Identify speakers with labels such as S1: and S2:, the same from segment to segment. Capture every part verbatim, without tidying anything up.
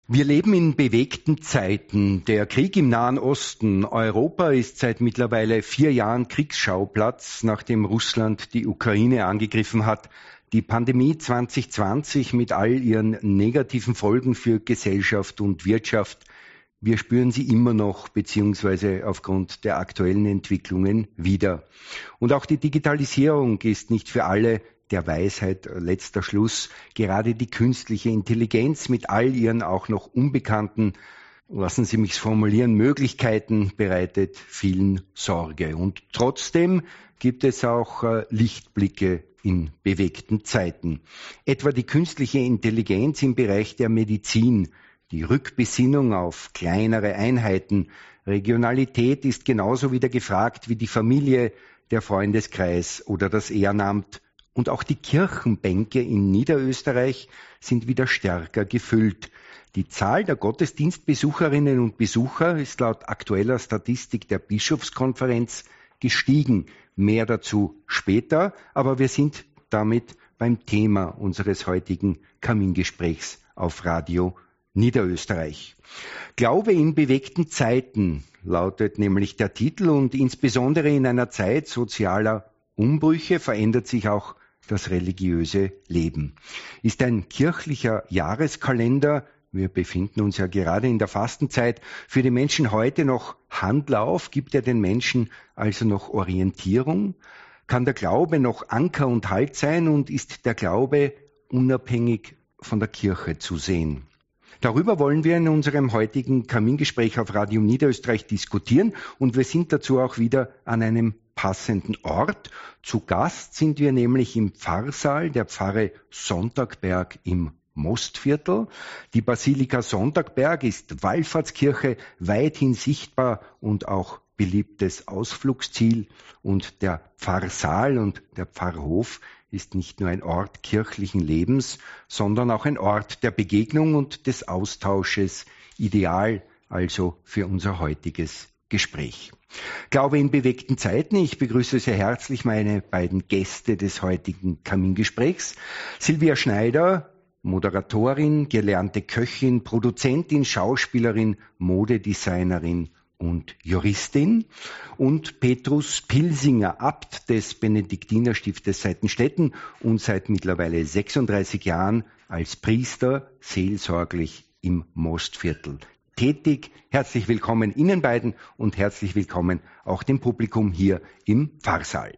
S1: Wir leben in bewegten Zeiten. Der Krieg im Nahen Osten. Europa ist seit mittlerweile vier Jahren Kriegsschauplatz, nachdem Russland die Ukraine angegriffen hat. Die Pandemie zwanzig zwanzig mit all ihren negativen Folgen für Gesellschaft und Wirtschaft. Wir spüren sie immer noch, beziehungsweise aufgrund der aktuellen Entwicklungen wieder. Und auch die Digitalisierung ist nicht für alle der Weisheit letzter Schluss. Gerade die künstliche Intelligenz mit all ihren auch noch unbekannten, lassen Sie mich formulieren, Möglichkeiten bereitet vielen Sorge. Und trotzdem gibt es auch äh, Lichtblicke in bewegten Zeiten. Etwa die künstliche Intelligenz im Bereich der Medizin, die Rückbesinnung auf kleinere Einheiten. Regionalität ist genauso wieder gefragt wie die Familie, der Freundeskreis oder das Ehrenamt. Und auch die Kirchenbänke in Niederösterreich sind wieder stärker gefüllt. Die Zahl der Gottesdienstbesucherinnen und Besucher ist laut aktueller Statistik der Bischofskonferenz gestiegen. Mehr dazu später, aber wir sind damit beim Thema unseres heutigen Kamingesprächs auf Radio Niederösterreich. Glaube in bewegten Zeiten lautet nämlich der Titel, und insbesondere in einer Zeit sozialer Umbrüche verändert sich auch das religiöse Leben. Ist ein kirchlicher Jahreskalender, wir befinden uns ja gerade in der Fastenzeit, für die Menschen heute noch Handlauf? Gibt er den Menschen also noch Orientierung? Kann der Glaube noch Anker und Halt sein, und ist der Glaube unabhängig von der Kirche zu sehen? Darüber wollen wir in unserem heutigen Kamingespräch auf Radio Niederösterreich diskutieren, und wir sind dazu auch wieder an einem passenden Ort. Zu Gast sind wir nämlich im Pfarrsaal der Pfarre Sonntagberg im Mostviertel. Die Basilika Sonntagberg ist Wallfahrtskirche, weithin sichtbar und auch beliebtes Ausflugsziel. Und der Pfarrsaal und der Pfarrhof ist nicht nur ein Ort kirchlichen Lebens, sondern auch ein Ort der Begegnung und des Austausches, ideal also für unser heutiges Gespräch. Glaube in bewegten Zeiten. Ich begrüße sehr herzlich meine beiden Gäste des heutigen Kamingesprächs. Silvia Schneider, Moderatorin, gelernte Köchin, Produzentin, Schauspielerin, Modedesignerin und Juristin, und Petrus Pilsinger, Abt des Benediktinerstiftes Seitenstetten und seit mittlerweile sechsunddreißig Jahren als Priester seelsorglich im Mostviertel tätig. Herzlich willkommen Ihnen beiden und herzlich willkommen auch dem Publikum hier im Pfarrsaal.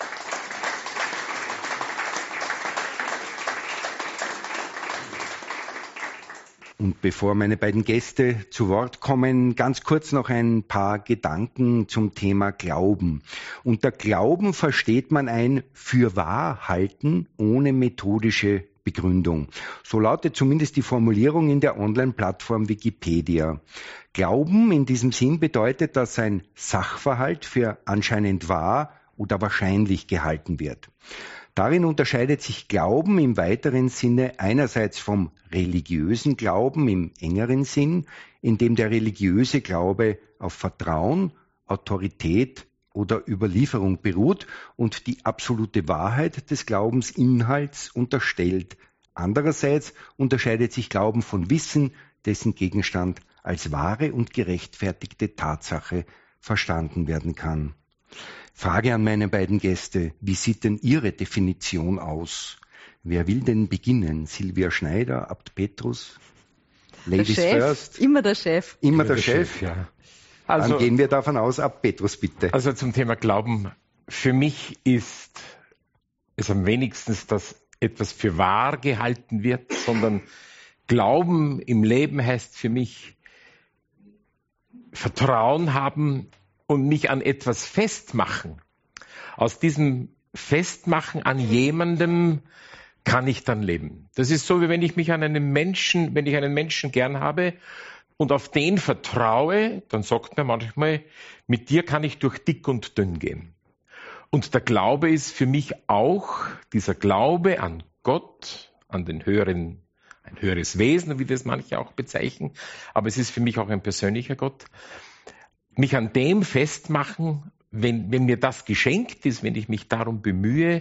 S1: Und bevor meine beiden Gäste zu Wort kommen, ganz kurz noch ein paar Gedanken zum Thema Glauben. Unter Glauben versteht man ein Fürwahrhalten ohne methodische Begründung. So lautet zumindest die Formulierung in der Online-Plattform Wikipedia. Glauben in diesem Sinn bedeutet, dass ein Sachverhalt für anscheinend wahr oder wahrscheinlich gehalten wird. Darin unterscheidet sich Glauben im weiteren Sinne einerseits vom religiösen Glauben im engeren Sinn, in dem der religiöse Glaube auf Vertrauen, Autorität oder Überlieferung beruht und die absolute Wahrheit des Glaubensinhalts unterstellt. Andererseits unterscheidet sich Glauben von Wissen, dessen Gegenstand als wahre und gerechtfertigte Tatsache verstanden werden kann. Frage an meine beiden Gäste: Wie sieht denn Ihre Definition aus? Wer will denn beginnen? Silvia Schneider, Abt Petrus? Ladies
S2: der Chef,
S1: first.
S2: Immer der Chef.
S1: Immer
S3: der,
S1: der Chef?
S3: Chef ja.
S1: Also, dann gehen wir davon aus, Abt Petrus, bitte.
S3: Also zum Thema Glauben. Für mich ist es am wenigsten, dass etwas für wahr gehalten wird, sondern Glauben im Leben heißt für mich Vertrauen haben und mich an etwas festmachen. Aus diesem Festmachen an jemandem kann ich dann leben. Das ist so, wie wenn ich mich an einen Menschen, wenn ich einen Menschen gern habe und auf den vertraue, dann sagt mir manchmal, mit dir kann ich durch dick und dünn gehen. Und der Glaube ist für mich auch dieser Glaube an Gott, an den höheren, ein höheres Wesen, wie das manche auch bezeichnen, aber es ist für mich auch ein persönlicher Gott. Mich an dem festmachen, wenn, wenn mir das geschenkt ist, wenn ich mich darum bemühe,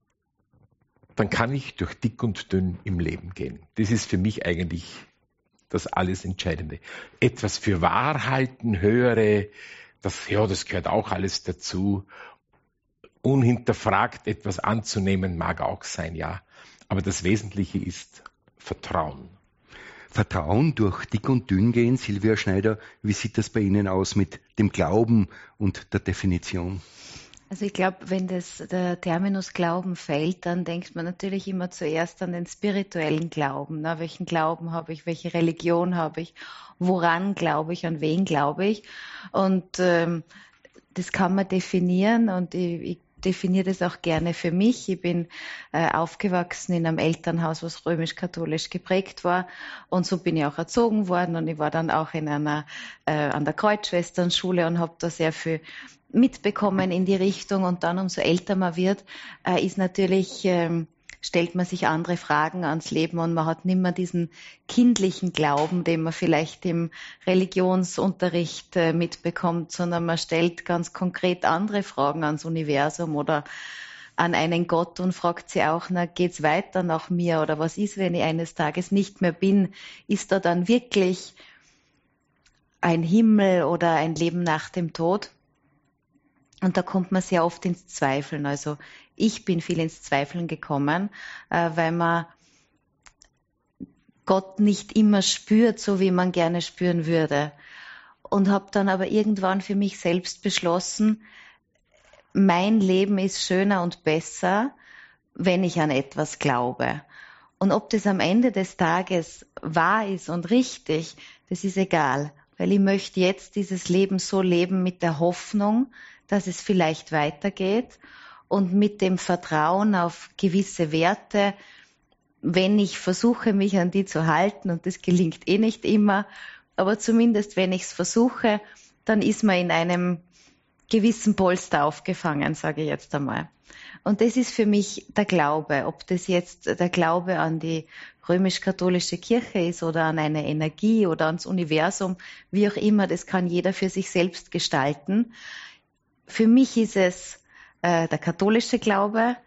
S3: dann kann ich durch dick und dünn im Leben gehen. Das ist für mich eigentlich das alles Entscheidende. Etwas für wahr halten, höre, das, ja, das gehört auch alles dazu. Unhinterfragt etwas anzunehmen mag auch sein, ja. Aber das Wesentliche ist Vertrauen.
S1: Vertrauen durch dick und dünn gehen. Silvia Schneider, wie sieht das bei Ihnen aus mit dem Glauben und der Definition?
S2: Also ich glaube, wenn das, der Terminus Glauben fällt, dann denkt man natürlich immer zuerst an den spirituellen Glauben. Ne? Welchen Glauben habe ich, welche Religion habe ich, woran glaube ich, an wen glaube ich? Und ähm, das kann man definieren und ich, ich definiere das auch gerne für mich. Ich bin äh, aufgewachsen in einem Elternhaus, was römisch-katholisch geprägt war und so bin ich auch erzogen worden und ich war dann auch in einer äh, an der Kreuzschwesternschule und habe da sehr viel mitbekommen in die Richtung und dann umso älter man wird, äh, ist natürlich ähm, stellt man sich andere Fragen ans Leben und man hat nicht mehr diesen kindlichen Glauben, den man vielleicht im Religionsunterricht äh, mitbekommt, sondern man stellt ganz konkret andere Fragen ans Universum oder an einen Gott und fragt sich auch, na, geht's weiter nach mir oder was ist, wenn ich eines Tages nicht mehr bin? Ist da dann wirklich ein Himmel oder ein Leben nach dem Tod? Und da kommt man sehr oft ins Zweifeln. Also ich bin viel ins Zweifeln gekommen, äh, weil man Gott nicht immer spürt, so wie man gerne spüren würde. Und habe dann aber irgendwann für mich selbst beschlossen, mein Leben ist schöner und besser, wenn ich an etwas glaube. Und ob das am Ende des Tages wahr ist und richtig, das ist egal. Weil ich möchte jetzt dieses Leben so leben mit der Hoffnung, dass es vielleicht weitergeht und mit dem Vertrauen auf gewisse Werte, wenn ich versuche, mich an die zu halten, und das gelingt eh nicht immer, aber zumindest wenn ich es versuche, dann ist man in einem gewissen Polster aufgefangen, sage ich jetzt einmal. Und das ist für mich der Glaube, ob das jetzt der Glaube an die römisch-katholische Kirche ist oder an eine Energie oder ans Universum, wie auch immer, das kann jeder für sich selbst gestalten. Für mich ist es äh, der katholische Glaube,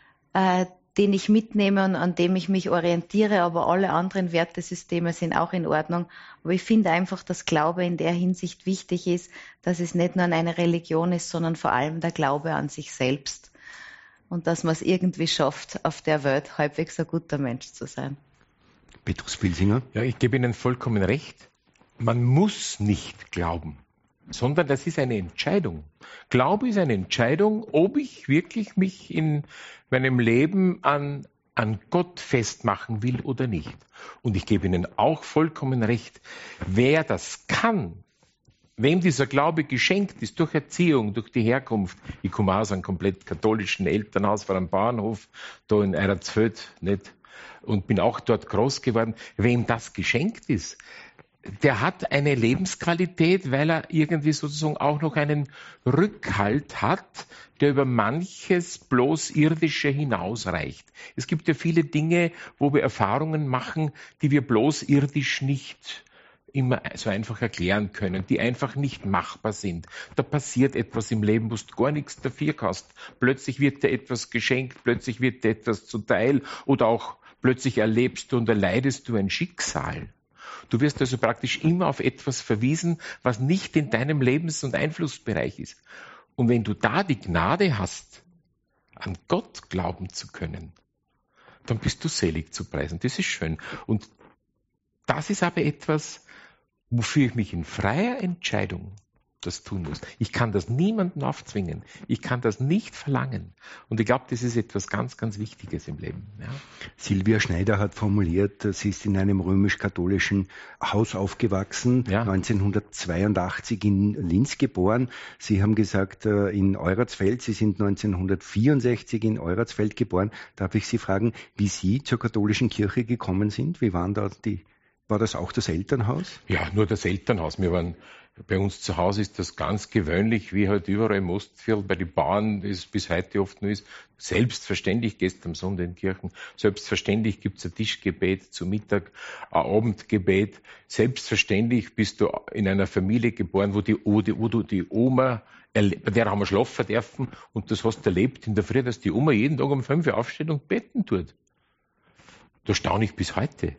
S2: äh, den ich mitnehme und an dem ich mich orientiere, aber alle anderen Wertesysteme sind auch in Ordnung. Aber ich finde einfach, dass Glaube in der Hinsicht wichtig ist, dass es nicht nur eine Religion ist, sondern vor allem der Glaube an sich selbst. Und dass man es irgendwie schafft, auf der Welt halbwegs ein guter Mensch zu sein.
S1: Petrus Vilsinger?
S3: Ja, ich gebe Ihnen vollkommen recht. Man muss nicht glauben, sondern das ist eine Entscheidung. Glaube ist eine Entscheidung, ob ich wirklich mich in meinem Leben an, an Gott festmachen will oder nicht. Und ich gebe Ihnen auch vollkommen recht, wer das kann, wem dieser Glaube geschenkt ist, durch Erziehung, durch die Herkunft. Ich komme aus einem komplett katholischen Elternhaus vor einem Bauernhof, da in Eiratsfeld, nicht? Und bin auch dort groß geworden. Wem das geschenkt ist, der hat eine Lebensqualität, weil er irgendwie sozusagen auch noch einen Rückhalt hat, der über manches bloß Irdische hinausreicht. Es gibt ja viele Dinge, wo wir Erfahrungen machen, die wir bloß irdisch nicht immer so einfach erklären können, die einfach nicht machbar sind. Da passiert etwas im Leben, wo du gar nichts dafür kannst. Plötzlich wird dir etwas geschenkt, plötzlich wird dir etwas zuteil oder auch plötzlich erlebst du und erleidest du ein Schicksal. Du wirst also praktisch immer auf etwas verwiesen, was nicht in deinem Lebens- und Einflussbereich ist. Und wenn du da die Gnade hast, an Gott glauben zu können, dann bist du selig zu preisen. Das ist schön. Und das ist aber etwas, wofür ich mich in freier Entscheidung das tun muss. Ich kann das niemandem aufzwingen. Ich kann das nicht verlangen. Und ich glaube, das ist etwas ganz, ganz Wichtiges im Leben. Ja.
S1: Silvia Schneider hat formuliert, sie ist in einem römisch-katholischen Haus aufgewachsen, ja. neunzehnhundertzweiundachtzig in Linz geboren. Sie haben gesagt, in Euratsfeld, Sie sind neunzehnhundertvierundsechzig in Euratsfeld geboren. Darf ich Sie fragen, wie Sie zur katholischen Kirche gekommen sind? Wie waren da die, war das auch das Elternhaus?
S3: Ja, nur das Elternhaus. Wir waren Bei uns zu Hause ist das ganz gewöhnlich, wie halt überall im Ostviertel, bei den Bauern, das bis heute oft nur ist. Selbstverständlich gehst du am Sonntag in die Kirchen. Selbstverständlich gibt's ein Tischgebet zu Mittag, ein Abendgebet. Selbstverständlich bist du in einer Familie geboren, wo die, wo die, wo du die Oma, bei der haben wir schlafen dürfen, und das hast du erlebt in der Früh, dass die Oma jeden Tag um fünf Uhr aufsteht und beten tut. Da staune ich bis heute.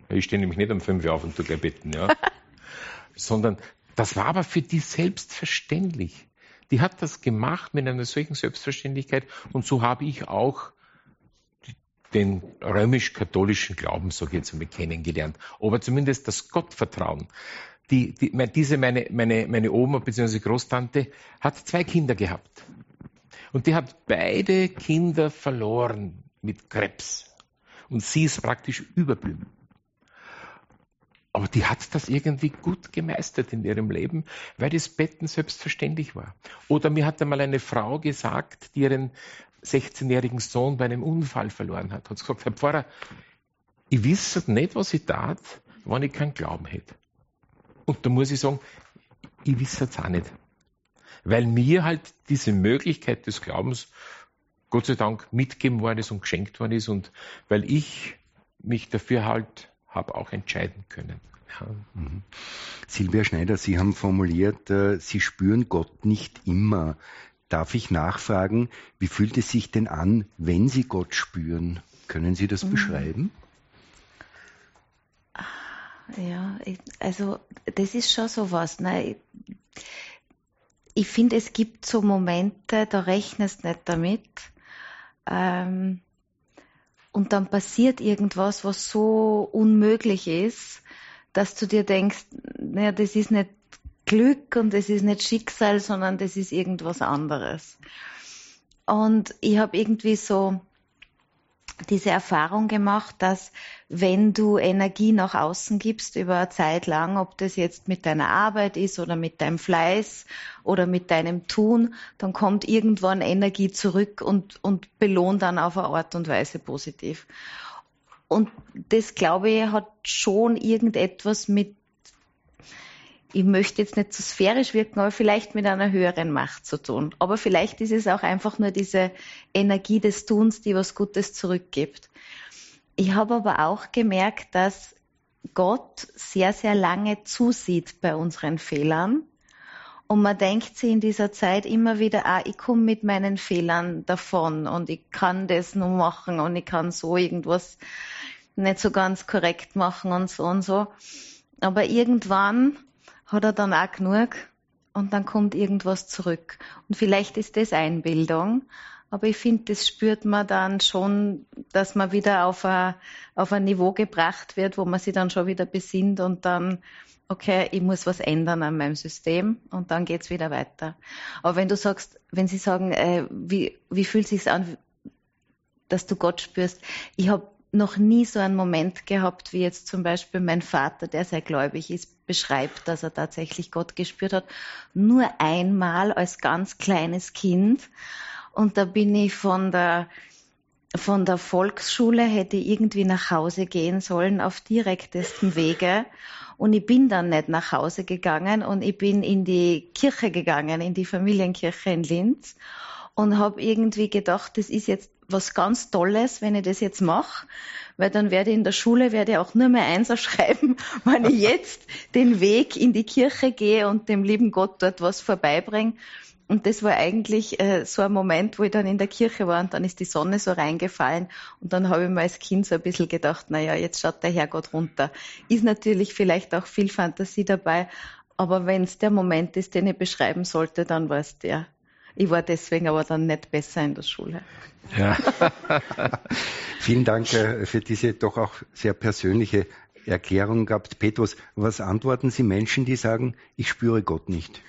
S3: Ich stehe nämlich nicht um fünf Uhr auf und tue gleich beten, ja. Sondern das war aber für die selbstverständlich. Die hat das gemacht mit einer solchen Selbstverständlichkeit und so habe ich auch den römisch-katholischen Glauben, sage ich jetzt einmal, kennengelernt. Aber zumindest das Gottvertrauen. Die, die, diese, meine, meine, meine Oma bzw. Großtante hat zwei Kinder gehabt. Und die hat beide Kinder verloren mit Krebs. Und sie ist praktisch überblieben. Aber die hat das irgendwie gut gemeistert in ihrem Leben, weil das Betten selbstverständlich war. Oder mir hat einmal eine Frau gesagt, die ihren sechzehnjährigen Sohn bei einem Unfall verloren hat. Hat gesagt, Herr Pfarrer, ich wüsste nicht, was ich tat, wenn ich keinen Glauben hätte. Und da muss ich sagen, ich wüsste es auch nicht. Weil mir halt diese Möglichkeit des Glaubens Gott sei Dank mitgegeben worden ist und geschenkt worden ist und weil ich mich dafür halt habe auch entscheiden können. Ja.
S1: Mhm. Silvia Schneider, Sie haben formuliert, äh, Sie spüren Gott nicht immer. Darf ich nachfragen, wie fühlt es sich denn an, wenn Sie Gott spüren? Können Sie das mhm. beschreiben?
S2: Ja, also das ist schon sowas. Ne? Ich finde, es gibt so Momente, da rechnest du nicht damit. Ähm, Und dann passiert irgendwas, was so unmöglich ist, dass du dir denkst, naja, das ist nicht Glück und das ist nicht Schicksal, sondern das ist irgendwas anderes. Und ich habe irgendwie so diese Erfahrung gemacht, dass wenn du Energie nach außen gibst über eine Zeit lang, ob das jetzt mit deiner Arbeit ist oder mit deinem Fleiß oder mit deinem Tun, dann kommt irgendwann Energie zurück und, und belohnt dann auf eine Art und Weise positiv. Und das, glaube ich, hat schon irgendetwas mit, ich möchte jetzt nicht zu sphärisch wirken, aber vielleicht mit einer höheren Macht zu tun. Aber vielleicht ist es auch einfach nur diese Energie des Tuns, die was Gutes zurückgibt. Ich habe aber auch gemerkt, dass Gott sehr, sehr lange zusieht bei unseren Fehlern. Und man denkt sich in dieser Zeit immer wieder, ah, ich komme mit meinen Fehlern davon und ich kann das nur machen und ich kann so irgendwas nicht so ganz korrekt machen und so und so. Aber irgendwann hat er dann auch genug und dann kommt irgendwas zurück. Und vielleicht ist das Einbildung, aber ich finde, das spürt man dann schon, dass man wieder auf ein, auf ein Niveau gebracht wird, wo man sich dann schon wieder besinnt und dann, okay, ich muss was ändern an meinem System und dann geht's wieder weiter. Aber wenn du sagst, wenn sie sagen, äh, wie, wie fühlt es sich an, dass du Gott spürst, ich habe noch nie so einen Moment gehabt, wie jetzt zum Beispiel mein Vater, der sehr gläubig ist, beschreibt, dass er tatsächlich Gott gespürt hat. Nur einmal als ganz kleines Kind. Und da bin ich von der, von der Volksschule, hätte ich irgendwie nach Hause gehen sollen, auf direktesten Wege. Und ich bin dann nicht nach Hause gegangen und ich bin in die Kirche gegangen, in die Familienkirche in Linz und habe irgendwie gedacht, das ist jetzt was ganz Tolles, wenn ich das jetzt mache, weil dann werde ich in der Schule werde ich auch nur mehr Einser schreiben, wenn ich jetzt den Weg in die Kirche gehe und dem lieben Gott dort was vorbeibringe. Und das war eigentlich äh, so ein Moment, wo ich dann in der Kirche war und dann ist die Sonne so reingefallen und dann habe ich mir als Kind so ein bisschen gedacht, na ja, jetzt schaut der Herrgott runter. Ist natürlich vielleicht auch viel Fantasie dabei, aber wenn es der Moment ist, den ich beschreiben sollte, dann war es der. Ich war deswegen aber dann nicht besser in der Schule.
S1: Ja. Vielen Dank für diese doch auch sehr persönliche Erklärung gehabt. Petrus, was antworten Sie Menschen, die sagen, ich spüre Gott nicht?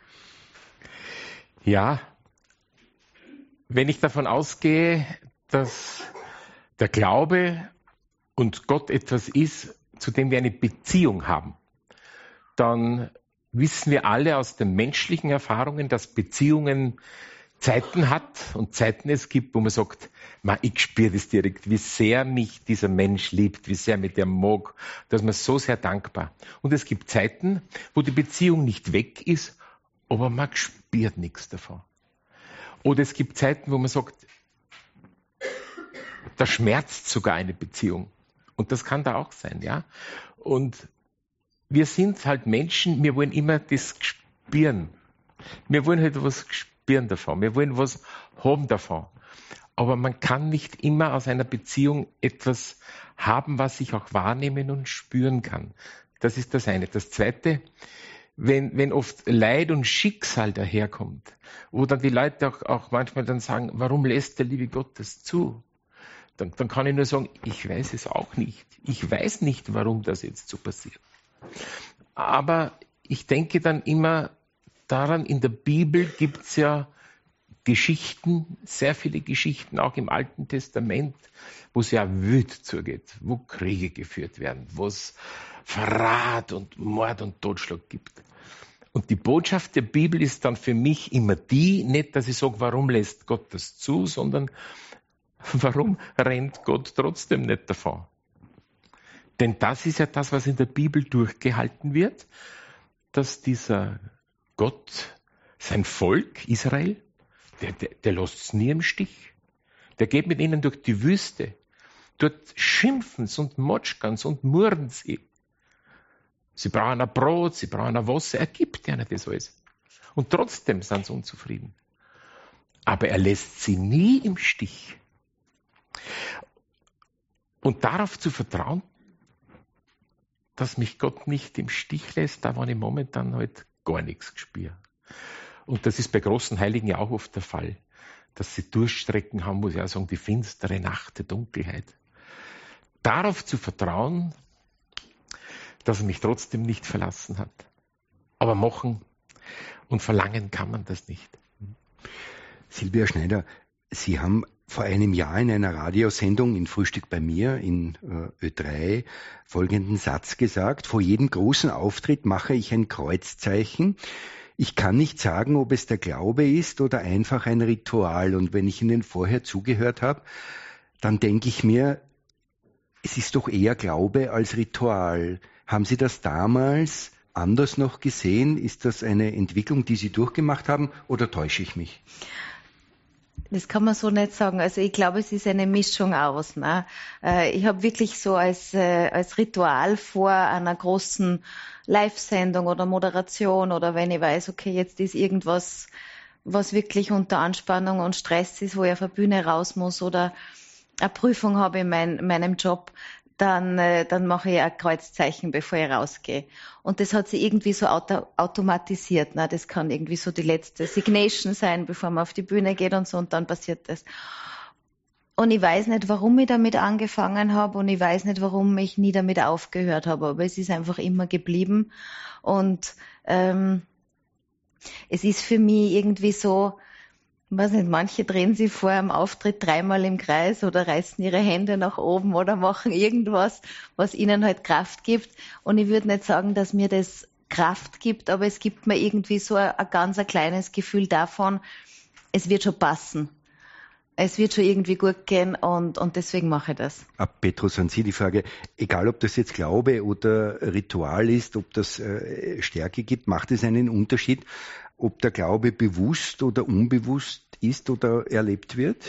S3: Ja, wenn ich davon ausgehe, dass der Glaube und Gott etwas ist, zu dem wir eine Beziehung haben, dann wissen wir alle aus den menschlichen Erfahrungen, dass Beziehungen Zeiten hat und Zeiten es gibt, wo man sagt, man, ich spüre das direkt, wie sehr mich dieser Mensch liebt, wie sehr mich der mag, dass man so sehr dankbar. Und es gibt Zeiten, wo die Beziehung nicht weg ist, aber man spürt nichts davon. Oder es gibt Zeiten, wo man sagt, da schmerzt sogar eine Beziehung. Und das kann da auch sein, ja. Und wir sind halt Menschen, wir wollen immer das spüren. Wir wollen halt was spüren davon. Wir wollen was haben davon. aber man kann nicht immer aus einer Beziehung etwas haben, was ich auch wahrnehmen und spüren kann. Das ist das eine. Das zweite, wenn, wenn oft Leid und Schicksal daherkommt, wo dann die Leute auch, auch manchmal dann sagen, warum lässt der liebe Gott das zu? Dann, dann kann ich nur sagen, ich weiß es auch nicht. Ich weiß nicht, warum das jetzt so passiert. Aber ich denke dann immer daran, in der Bibel gibt es ja Geschichten, sehr viele Geschichten, auch im Alten Testament, wo es ja wüt zugeht, wo Kriege geführt werden, wo es Verrat und Mord und Totschlag gibt. Und die Botschaft der Bibel ist dann für mich immer die, nicht, dass ich sage, warum lässt Gott das zu, sondern warum rennt Gott trotzdem nicht davon? Denn das ist ja das, was in der Bibel durchgehalten wird, dass dieser Gott, sein Volk Israel, der, der, der lässt es nie im Stich. Der geht mit ihnen durch die Wüste. Dort schimpfen sie und motschern sie und murren sie. Sie brauchen ein Brot, sie brauchen ein Wasser. Er gibt ihnen das alles. Und trotzdem sind sie unzufrieden. Aber er lässt sie nie im Stich. Und darauf zu vertrauen, dass mich Gott nicht im Stich lässt, da war ich momentan halt gar nichts gespürt. Und das ist bei großen Heiligen ja auch oft der Fall, dass sie Durchstrecken haben, muss ich auch sagen, die finstere Nacht der Dunkelheit. Darauf zu vertrauen, dass er mich trotzdem nicht verlassen hat. Aber machen und verlangen kann man das nicht.
S1: Silvia Schneider, Sie haben vor einem Jahr in einer Radiosendung in Frühstück bei mir in äh, Ö drei folgenden Satz gesagt: Vor jedem großen Auftritt mache ich ein Kreuzzeichen. Ich kann nicht sagen, ob es der Glaube ist oder einfach ein Ritual. Und wenn ich Ihnen vorher zugehört habe, dann denke ich mir, es ist doch eher Glaube als Ritual. Haben Sie das damals anders noch gesehen? Ist das eine Entwicklung, die Sie durchgemacht haben, oder täusche ich mich?
S2: Das kann man so nicht sagen. Also ich glaube, es ist eine Mischung aus. Ne? Ich habe wirklich so als, als Ritual vor einer großen Live-Sendung oder Moderation oder wenn ich weiß, okay, jetzt ist irgendwas, was wirklich unter Anspannung und Stress ist, wo ich auf der Bühne raus muss oder eine Prüfung habe in mein, meinem Job, dann, dann mache ich ein Kreuzzeichen, bevor ich rausgehe. Und das hat sich irgendwie so auto, automatisiert. Ne? Das kann irgendwie so die letzte Signation sein, bevor man auf die Bühne geht und so, und dann passiert das. Und ich weiß nicht, warum ich damit angefangen habe und ich weiß nicht, warum ich nie damit aufgehört habe, aber es ist einfach immer geblieben. Und ähm, es ist für mich irgendwie so, ich weiß nicht, manche drehen sich vor einem Auftritt dreimal im Kreis oder reißen ihre Hände nach oben oder machen irgendwas, was ihnen halt Kraft gibt. Und ich würde nicht sagen, dass mir das Kraft gibt, aber es gibt mir irgendwie so ein, ein ganz ein kleines Gefühl davon, es wird schon passen. Es wird schon irgendwie gut gehen und, und deswegen mache ich das.
S1: Ab Petrus, an Sie die Frage, egal ob das jetzt Glaube oder Ritual ist, ob das äh, Stärke gibt, macht es einen Unterschied, ob der Glaube bewusst oder unbewusst ist oder erlebt wird?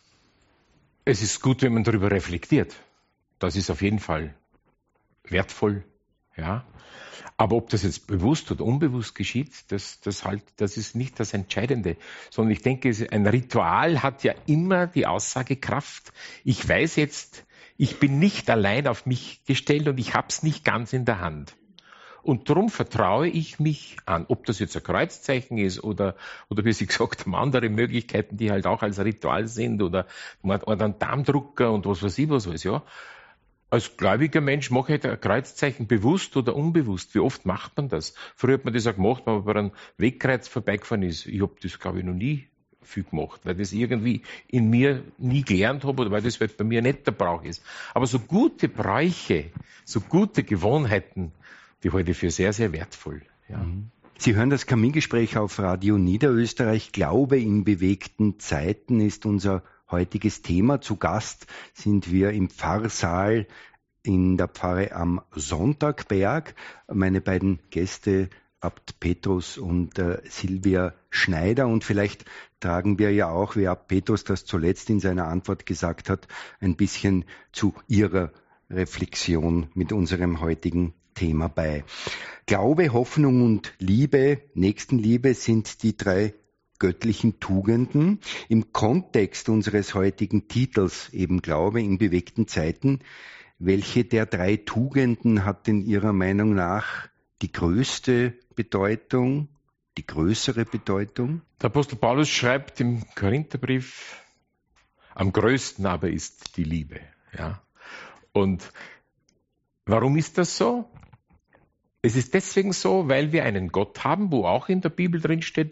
S3: Es ist gut, wenn man darüber reflektiert. Das ist auf jeden Fall wertvoll, ja. Aber ob das jetzt bewusst oder unbewusst geschieht, das, das, halt, das ist nicht das Entscheidende. Sondern ich denke, ein Ritual hat ja immer die Aussagekraft. Ich weiß jetzt, ich bin nicht allein auf mich gestellt und ich habe es nicht ganz in der Hand. Und darum vertraue ich mich an. Ob das jetzt ein Kreuzzeichen ist oder, oder wie Sie gesagt haben, andere Möglichkeiten, die halt auch als Ritual sind oder, oder ein Darmdrucker und was weiß ich was alles, ja. Als gläubiger Mensch mache ich ein Kreuzzeichen bewusst oder unbewusst. Wie oft macht man das? Früher hat man das auch gemacht, wenn man bei einem Wegkreuz vorbeigefahren ist. Ich habe das, glaube ich, noch nie viel gemacht, weil das irgendwie in mir nie gelernt habe oder weil das halt bei mir nicht der Brauch ist. Aber so gute Bräuche, so gute Gewohnheiten, die halte ich für sehr, sehr wertvoll. Ja.
S1: Sie hören das Kamingespräch auf Radio Niederösterreich. Glaube in bewegten Zeiten ist unser heutiges Thema. Zu Gast sind wir im Pfarrsaal in der Pfarre am Sonntagberg. Meine beiden Gäste, Abt Petrus und äh, Silvia Schneider. Und vielleicht tragen wir ja auch, wie Abt Petrus das zuletzt in seiner Antwort gesagt hat, ein bisschen zu Ihrer Reflexion mit unserem heutigen Thema bei. Glaube, Hoffnung und Liebe, Nächstenliebe sind die drei göttlichen Tugenden. Im Kontext unseres heutigen Titels, eben Glaube in bewegten Zeiten, welche der drei Tugenden hat in Ihrer Meinung nach die größte Bedeutung, die größere Bedeutung?
S3: Der Apostel Paulus schreibt im Korintherbrief, am größten aber ist die Liebe. Ja? Und warum ist das so? Es ist deswegen so, weil wir einen Gott haben, wo auch in der Bibel drin steht,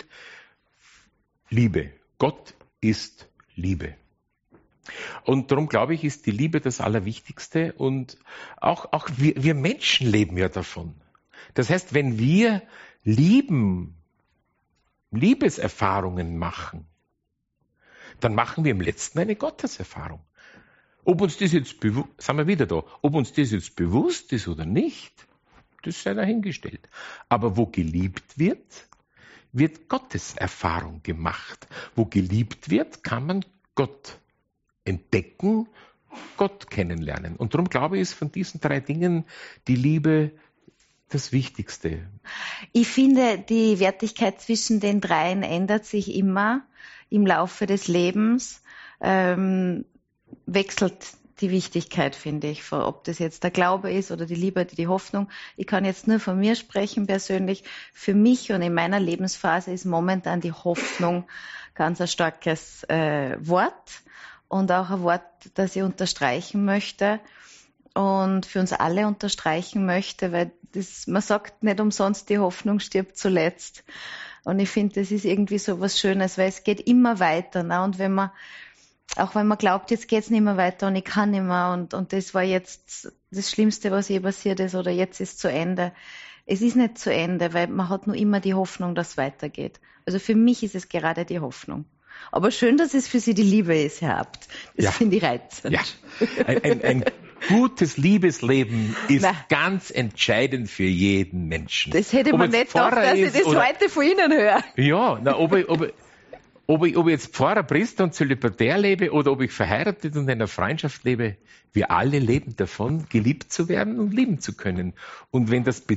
S3: Liebe. Gott ist Liebe. Und darum glaube ich, ist die Liebe das Allerwichtigste. Und auch, auch wir, wir Menschen leben ja davon. Das heißt, wenn wir lieben, Liebeserfahrungen machen, dann machen wir im Letzten eine Gotteserfahrung. Ob uns das jetzt bewusst, sagen wir wieder da, ob uns das jetzt bewusst ist oder nicht, das sei dahingestellt. Aber wo geliebt wird, wird Gotteserfahrung gemacht. Wo geliebt wird, kann man Gott entdecken, Gott kennenlernen. Und darum glaube ich, ist von diesen drei Dingen die Liebe das Wichtigste.
S2: Ich finde, die Wertigkeit zwischen den dreien ändert sich immer im Laufe des Lebens, ähm, wechselt die Wichtigkeit, finde ich, ob das jetzt der Glaube ist oder die Liebe, die Hoffnung. Ich kann jetzt nur von mir sprechen persönlich. Für mich und in meiner Lebensphase ist momentan die Hoffnung ganz ein starkes äh, Wort und auch ein Wort, das ich unterstreichen möchte und für uns alle unterstreichen möchte, weil das, man sagt nicht umsonst, die Hoffnung stirbt zuletzt. Und ich finde, das ist irgendwie so was Schönes, weil es geht immer weiter. Ne? Und wenn man Auch wenn man glaubt, jetzt geht's nicht mehr weiter und ich kann nicht mehr und, und das war jetzt das Schlimmste, was je passiert ist oder jetzt ist zu Ende. Es ist nicht zu Ende, weil man hat nur immer die Hoffnung, dass es weitergeht. Also für mich ist es gerade die Hoffnung. Aber schön, dass es für Sie die Liebe ist, Herr Abt. Das
S3: ja.
S2: finde ich reizend.
S3: Ja. Ein, ein, ein gutes Liebesleben ist
S2: Nein.
S3: ganz entscheidend für jeden Menschen.
S2: Das hätte
S3: ob
S2: man nicht gedacht, dass ich das
S3: oder,
S2: heute von Ihnen höre.
S3: Ja, na, ob ich, ob ich, Ob ich, ob ich jetzt Pfarrer, Priester und Zölibatär lebe oder ob ich verheiratet und in einer Freundschaft lebe, wir alle leben davon, geliebt zu werden und lieben zu können. Und wenn das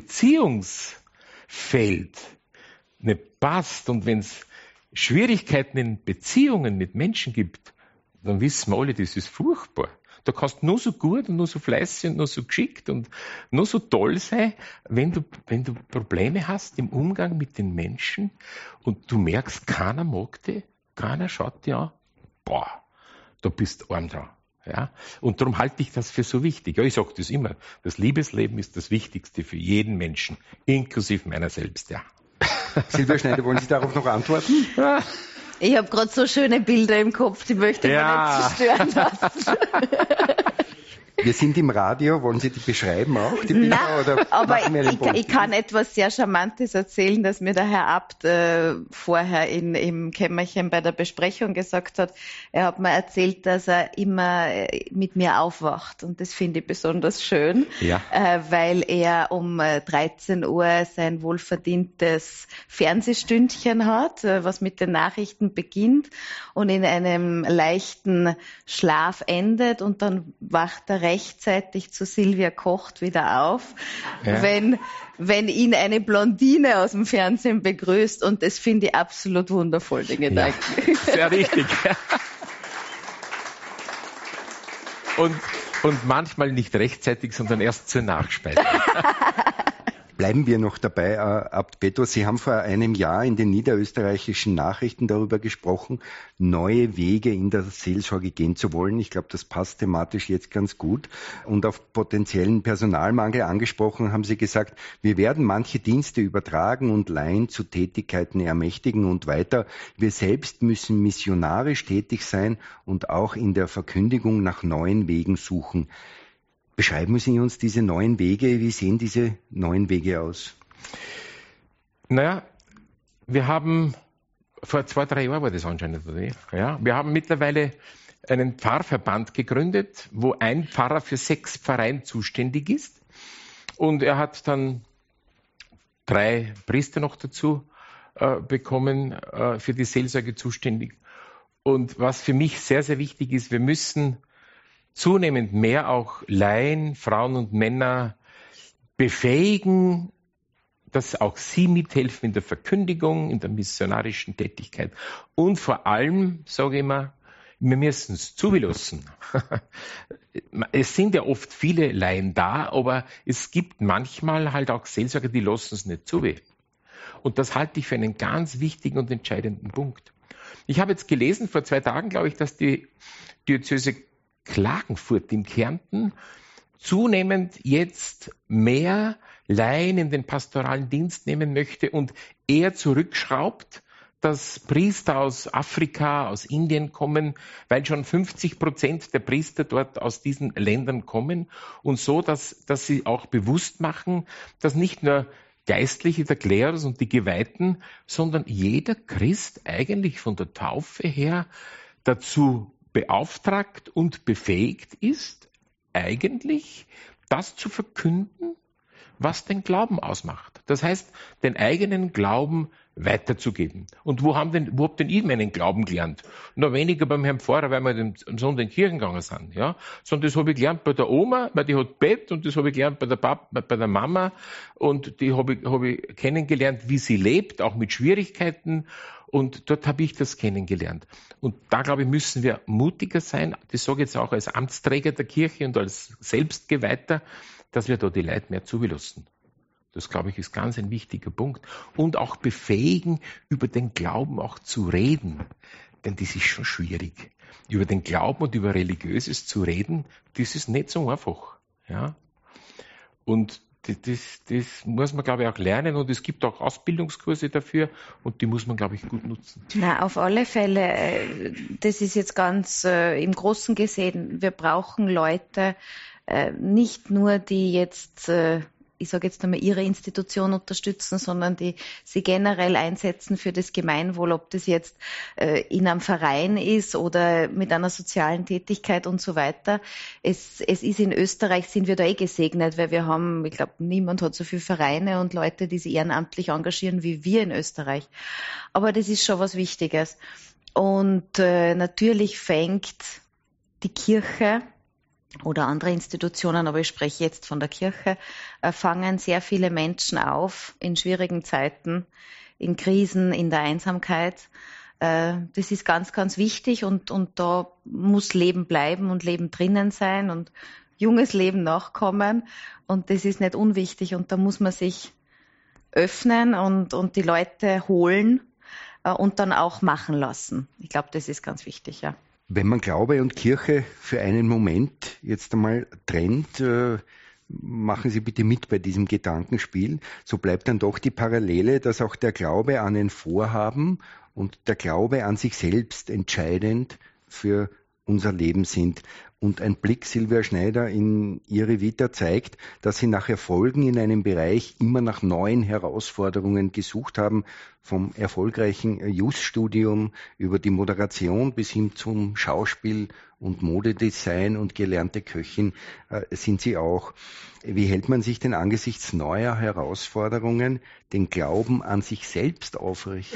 S3: Beziehungsfeld nicht passt und wenn es Schwierigkeiten in Beziehungen mit Menschen gibt, dann wissen wir alle, das ist furchtbar. Da kannst du nur so gut und nur so fleißig und nur so geschickt und nur so toll sein, wenn du, wenn du Probleme hast im Umgang mit den Menschen und du merkst, keiner mag dich, keiner schaut dir an. Boah, da bist du arm dran. Ja? Und darum halte ich das für so wichtig. Ja, ich sage das immer. Das Liebesleben ist das Wichtigste für jeden Menschen, inklusive meiner selbst. Ja.
S1: Silvia Schneider, wollen Sie darauf noch antworten?
S2: Ich habe gerade so schöne Bilder im Kopf, die möchte ich
S3: ja.
S2: mir nicht zerstören lassen.
S1: Wir sind im Radio, wollen Sie die beschreiben auch, die Bilder?
S2: Nein,
S1: oder
S2: aber
S1: wir
S2: ich, ich kann etwas sehr Charmantes erzählen, das mir der Herr Abt äh, vorher in, im Kämmerchen bei der Besprechung gesagt hat. Er hat mir erzählt, dass er immer äh, mit mir aufwacht und das finde ich besonders schön,
S3: ja.
S2: äh, weil er um äh, dreizehn Uhr sein wohlverdientes Fernsehstündchen hat, äh, was mit den Nachrichten beginnt und in einem leichten Schlaf endet und dann wacht er rechtzeitig zu Silvia Kocht wieder auf, ja. wenn, wenn ihn eine Blondine aus dem Fernsehen begrüßt. Und das finde ich absolut wundervoll, den Gedanken.
S3: Ja, sehr richtig. Und, und manchmal nicht rechtzeitig, sondern erst zur Nachspeise.
S1: Bleiben wir noch dabei, Abt Petrus. Sie haben vor einem Jahr in den niederösterreichischen Nachrichten darüber gesprochen, neue Wege in der Seelsorge gehen zu wollen. Ich glaube, das passt thematisch jetzt ganz gut. Und auf potenziellen Personalmangel angesprochen haben Sie gesagt, wir werden manche Dienste übertragen und Laien zu Tätigkeiten ermächtigen und weiter. Wir selbst müssen missionarisch tätig sein und auch in der Verkündigung nach neuen Wegen suchen. Beschreiben Sie uns diese neuen Wege. Wie sehen diese neuen Wege aus?
S3: Naja, wir haben, vor zwei, drei Jahren war das anscheinend, oder? Ja, wir haben mittlerweile einen Pfarrverband gegründet, wo ein Pfarrer für sechs Pfarreien zuständig ist. Und er hat dann drei Priester noch dazu äh, bekommen, äh, für die Seelsorge zuständig. Und was für mich sehr, sehr wichtig ist, wir müssen zunehmend mehr auch Laien, Frauen und Männer befähigen, dass auch Sie mithelfen in der Verkündigung, in der missionarischen Tätigkeit. Und vor allem, sage ich immer, wir müssen es zulassen. Es sind ja oft viele Laien da, aber es gibt manchmal halt auch Seelsorger, die lassen es nicht zu. Und das halte ich für einen ganz wichtigen und entscheidenden Punkt. Ich habe jetzt gelesen, vor zwei Tagen, glaube ich, dass die Diözese Klagenfurt in Kärnten zunehmend jetzt mehr Laien in den pastoralen Dienst nehmen möchte und eher zurückschraubt, dass Priester aus Afrika, aus Indien kommen, weil schon fünfzig Prozent der Priester dort aus diesen Ländern kommen und so, dass, dass sie auch bewusst machen, dass nicht nur Geistliche, der Klerus und die Geweihten, sondern jeder Christ eigentlich von der Taufe her dazu beauftragt und befähigt ist, eigentlich das zu verkünden, was den Glauben ausmacht. Das heißt, den eigenen Glauben weiterzugeben. Und wo haben denn, wo habt denn ihr meinen Glauben gelernt? Noch weniger beim Herrn Pfarrer, weil wir am Sonntag in die Kirchen gegangen sind, ja. Sondern das habe ich gelernt bei der Oma, weil die hat Bett, und das habe ich gelernt bei der Papa, bei der Mama, und die habe ich, habe ich kennengelernt, wie sie lebt, auch mit Schwierigkeiten. Und dort habe ich das kennengelernt. Und da, glaube ich, müssen wir mutiger sein. Das sage ich jetzt auch als Amtsträger der Kirche und als Selbstgeweihter, dass wir da die Leute mehr zulassen. Das, glaube ich, ist ganz ein wichtiger Punkt. Und auch befähigen, über den Glauben auch zu reden. Denn das ist schon schwierig. Über den Glauben und über Religiöses zu reden, das ist nicht so einfach. Ja? Und das, das, das muss man, glaube ich, auch lernen. Und es gibt auch Ausbildungskurse dafür. Und die muss man, glaube ich, gut nutzen.
S2: Na, auf alle Fälle. Das ist jetzt ganz äh, im Großen gesehen. Wir brauchen Leute, äh, nicht nur, die jetzt... Äh, ich sage jetzt einmal, ihre Institution unterstützen, sondern die sie generell einsetzen für das Gemeinwohl, ob das jetzt äh, in einem Verein ist oder mit einer sozialen Tätigkeit und so weiter. Es, es ist in Österreich, sind wir da eh gesegnet, weil wir haben, ich glaube, niemand hat so viele Vereine und Leute, die sich ehrenamtlich engagieren wie wir in Österreich. Aber das ist schon was Wichtiges. Und äh, natürlich fängt die Kirche oder andere Institutionen, aber ich spreche jetzt von der Kirche, fangen sehr viele Menschen auf in schwierigen Zeiten, in Krisen, in der Einsamkeit. Das ist ganz, ganz wichtig, und, und da muss Leben bleiben und Leben drinnen sein und junges Leben nachkommen, und das ist nicht unwichtig, und da muss man sich öffnen und, und die Leute holen und dann auch machen lassen. Ich glaube, das ist ganz wichtig, ja.
S1: Wenn man Glaube und Kirche für einen Moment jetzt einmal trennt, äh, machen Sie bitte mit bei diesem Gedankenspiel, so bleibt dann doch die Parallele, dass auch der Glaube an ein Vorhaben und der Glaube an sich selbst entscheidend für unser Leben sind. Und ein Blick Silvia Schneider in Ihre Vita zeigt, dass Sie nach Erfolgen in einem Bereich immer nach neuen Herausforderungen gesucht haben, vom erfolgreichen Jus-Studium über die Moderation bis hin zum Schauspiel und Modedesign und gelernte Köchin äh, sind Sie auch. Wie hält man sich denn angesichts neuer Herausforderungen den Glauben an sich selbst aufrecht?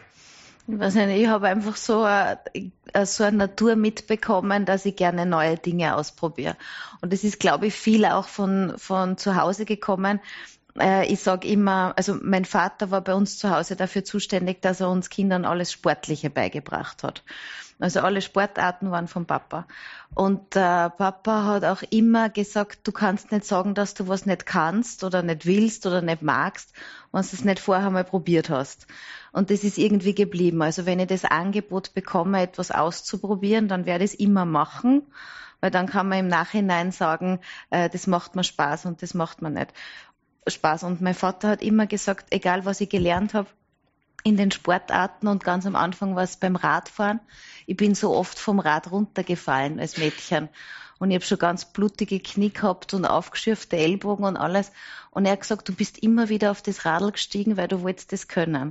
S2: Ich weiß nicht, ich habe einfach so eine, so eine Natur mitbekommen, dass ich gerne neue Dinge ausprobiere. Und das ist, glaube ich, viel auch von, von zu Hause gekommen. Ich sage immer, also mein Vater war bei uns zu Hause dafür zuständig, dass er uns Kindern alles Sportliche beigebracht hat. Also alle Sportarten waren vom Papa. Und der Papa hat auch immer gesagt, du kannst nicht sagen, dass du was nicht kannst oder nicht willst oder nicht magst, wenn du es nicht vorher mal probiert hast. Und das ist irgendwie geblieben. Also wenn ich das Angebot bekomme, etwas auszuprobieren, dann werde ich es immer machen, weil dann kann man im Nachhinein sagen, äh, das macht mir Spaß und das macht mir nicht Spaß. Und mein Vater hat immer gesagt, egal was ich gelernt habe, in den Sportarten, und ganz am Anfang war es beim Radfahren. Ich bin so oft vom Rad runtergefallen als Mädchen. Und ich habe schon ganz blutige Knie gehabt und aufgeschürfte Ellbogen und alles. Und er hat gesagt, du bist immer wieder auf das Radl gestiegen, weil du wolltest das können.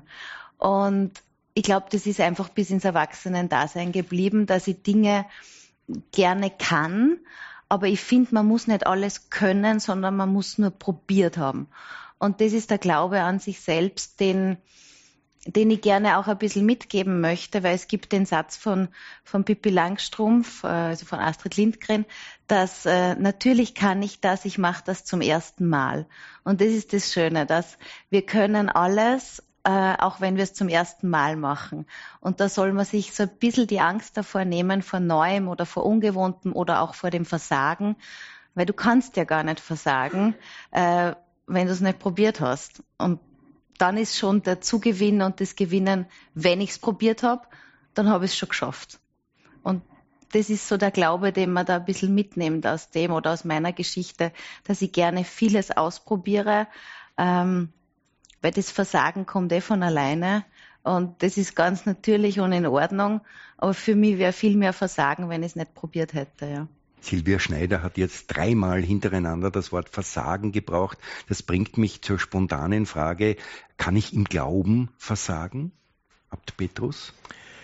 S2: Und ich glaube, das ist einfach bis ins Erwachsenen-Dasein geblieben, dass ich Dinge gerne kann. Aber ich finde, man muss nicht alles können, sondern man muss nur probiert haben. Und das ist der Glaube an sich selbst, den den ich gerne auch ein bisschen mitgeben möchte, weil es gibt den Satz von, von Pippi Langstrumpf, also von Astrid Lindgren, dass äh, natürlich kann ich das, ich mache das zum ersten Mal. Und das ist das Schöne, dass wir können alles, äh, auch wenn wir es zum ersten Mal machen. Und da soll man sich so ein bisschen die Angst davor nehmen, vor Neuem oder vor Ungewohntem oder auch vor dem Versagen, weil du kannst ja gar nicht versagen, äh, wenn du es nicht probiert hast. Und dann ist schon der Zugewinn und das Gewinnen, wenn ich es probiert habe, dann habe ich es schon geschafft. Und das ist so der Glaube, den man da ein bisschen mitnimmt aus dem oder aus meiner Geschichte, dass ich gerne vieles ausprobiere, ähm, weil das Versagen kommt eh von alleine und das ist ganz natürlich und in Ordnung, aber für mich wäre viel mehr Versagen, wenn ich es nicht probiert hätte, ja.
S1: Silvia Schneider hat jetzt dreimal hintereinander das Wort Versagen gebraucht. Das bringt mich zur spontanen Frage, kann ich im Glauben versagen, Abt Petrus?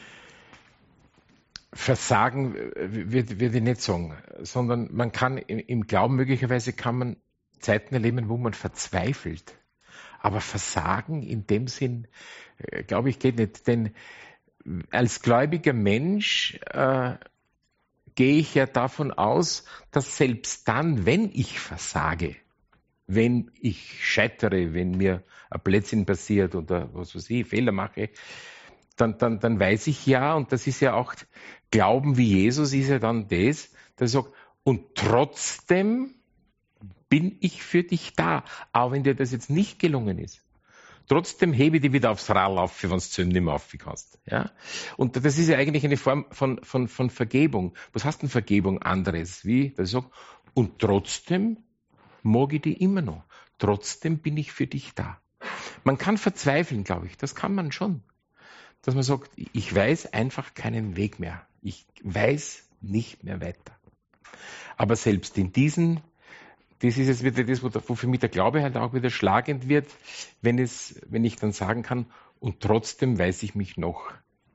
S3: Versagen würde würd ich nicht sagen, sondern man kann im Glauben, möglicherweise kann man Zeiten erleben, wo man verzweifelt. Aber Versagen in dem Sinn, glaube ich, geht nicht. Denn als gläubiger Mensch äh, gehe ich ja davon aus, dass selbst dann, wenn ich versage, wenn ich scheitere, wenn mir ein Blödsinn passiert oder was weiß ich, Fehler mache, dann, dann, dann weiß ich ja, und das ist ja auch Glauben wie Jesus, ist ja dann das, dass ich sage, und trotzdem bin ich für dich da, auch wenn dir das jetzt nicht gelungen ist. Trotzdem hebe ich dich wieder aufs Rad auf, wenn du zu ihm nicht mehr auf kannst. Ja? Und das ist ja eigentlich eine Form von, von, von Vergebung. Was heißt denn Vergebung anderes? Wie, dass ich sage, und trotzdem mag ich dich immer noch. Trotzdem bin ich für dich da. Man kann verzweifeln, glaube ich. Das kann man schon. Dass man sagt, ich weiß einfach keinen Weg mehr. Ich weiß nicht mehr weiter. Aber selbst in diesen Das ist jetzt wieder das, wo für mich der Glaube halt auch wieder schlagend wird, wenn es, wenn ich dann sagen kann, und trotzdem weiß ich mich noch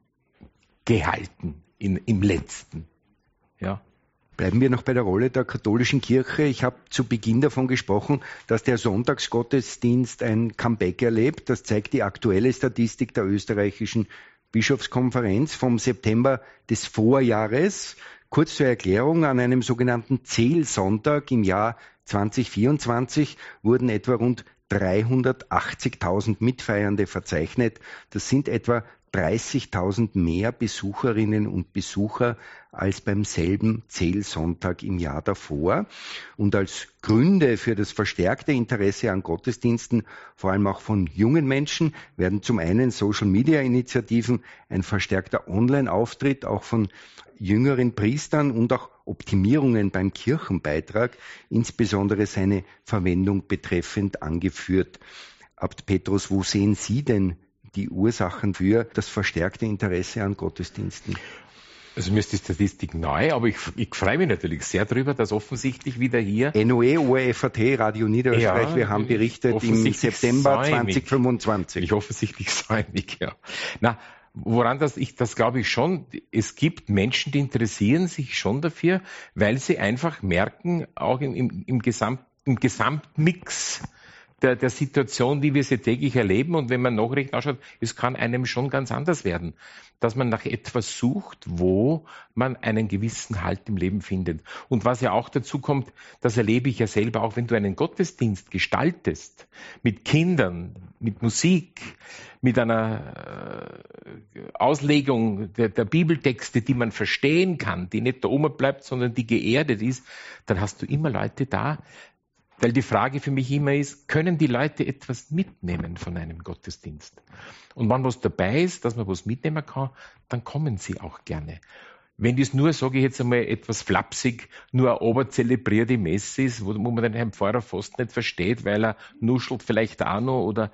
S3: gehalten in, im Letzten. Ja.
S1: Bleiben wir noch bei der Rolle der katholischen Kirche. Ich habe zu Beginn davon gesprochen, dass der Sonntagsgottesdienst ein Comeback erlebt. Das zeigt die aktuelle Statistik der österreichischen Bischofskonferenz vom September des Vorjahres. Kurz zur Erklärung, an einem sogenannten Zählsonntag im Jahr zwanzig vierundzwanzig wurden etwa rund dreihundertachtzigtausend Mitfeiernde verzeichnet. Das sind etwa dreißigtausend mehr Besucherinnen und Besucher als beim selben Zählsonntag im Jahr davor. Und als Gründe für das verstärkte Interesse an Gottesdiensten, vor allem auch von jungen Menschen, werden zum einen Social-Media-Initiativen, ein verstärkter Online-Auftritt auch von jüngeren Priestern und auch Optimierungen beim Kirchenbeitrag, insbesondere seine Verwendung betreffend, angeführt. Abt Petrus, wo sehen Sie denn die Ursachen für das verstärkte Interesse an Gottesdiensten?
S3: Also mir ist die Statistik neu, aber ich, ich freue mich natürlich sehr darüber, dass offensichtlich wieder hier...
S1: N O E, O R F A T, Radio Niederösterreich, ja, wir haben berichtet im September zwanzig fünfundzwanzig.
S3: Ich offensichtlich säumig, ja. Na, woran das, ich, das glaube ich schon, es gibt Menschen, die interessieren sich schon dafür, weil sie einfach merken, auch im, im, im, Gesamt, im Gesamtmix der, der Situation, die wir sie täglich erleben, und wenn man Nachrichten anschaut, es kann einem schon ganz anders werden, dass man nach etwas sucht, wo man einen gewissen Halt im Leben findet. Und was ja auch dazu kommt, das erlebe ich ja selber, auch wenn du einen Gottesdienst gestaltest, mit Kindern, mit Musik, mit einer äh, Auslegung der, der Bibeltexte, die man verstehen kann, die nicht da oben bleibt, sondern die geerdet ist, dann hast du immer Leute da, weil die Frage für mich immer ist, können die Leute etwas mitnehmen von einem Gottesdienst? Und wenn was dabei ist, dass man was mitnehmen kann, dann kommen sie auch gerne. Wenn das nur, sage ich jetzt einmal etwas flapsig, nur eine oberzelebrierte Messe ist, wo, wo man den Herrn Pfarrer fast nicht versteht, weil er nuschelt vielleicht auch noch, oder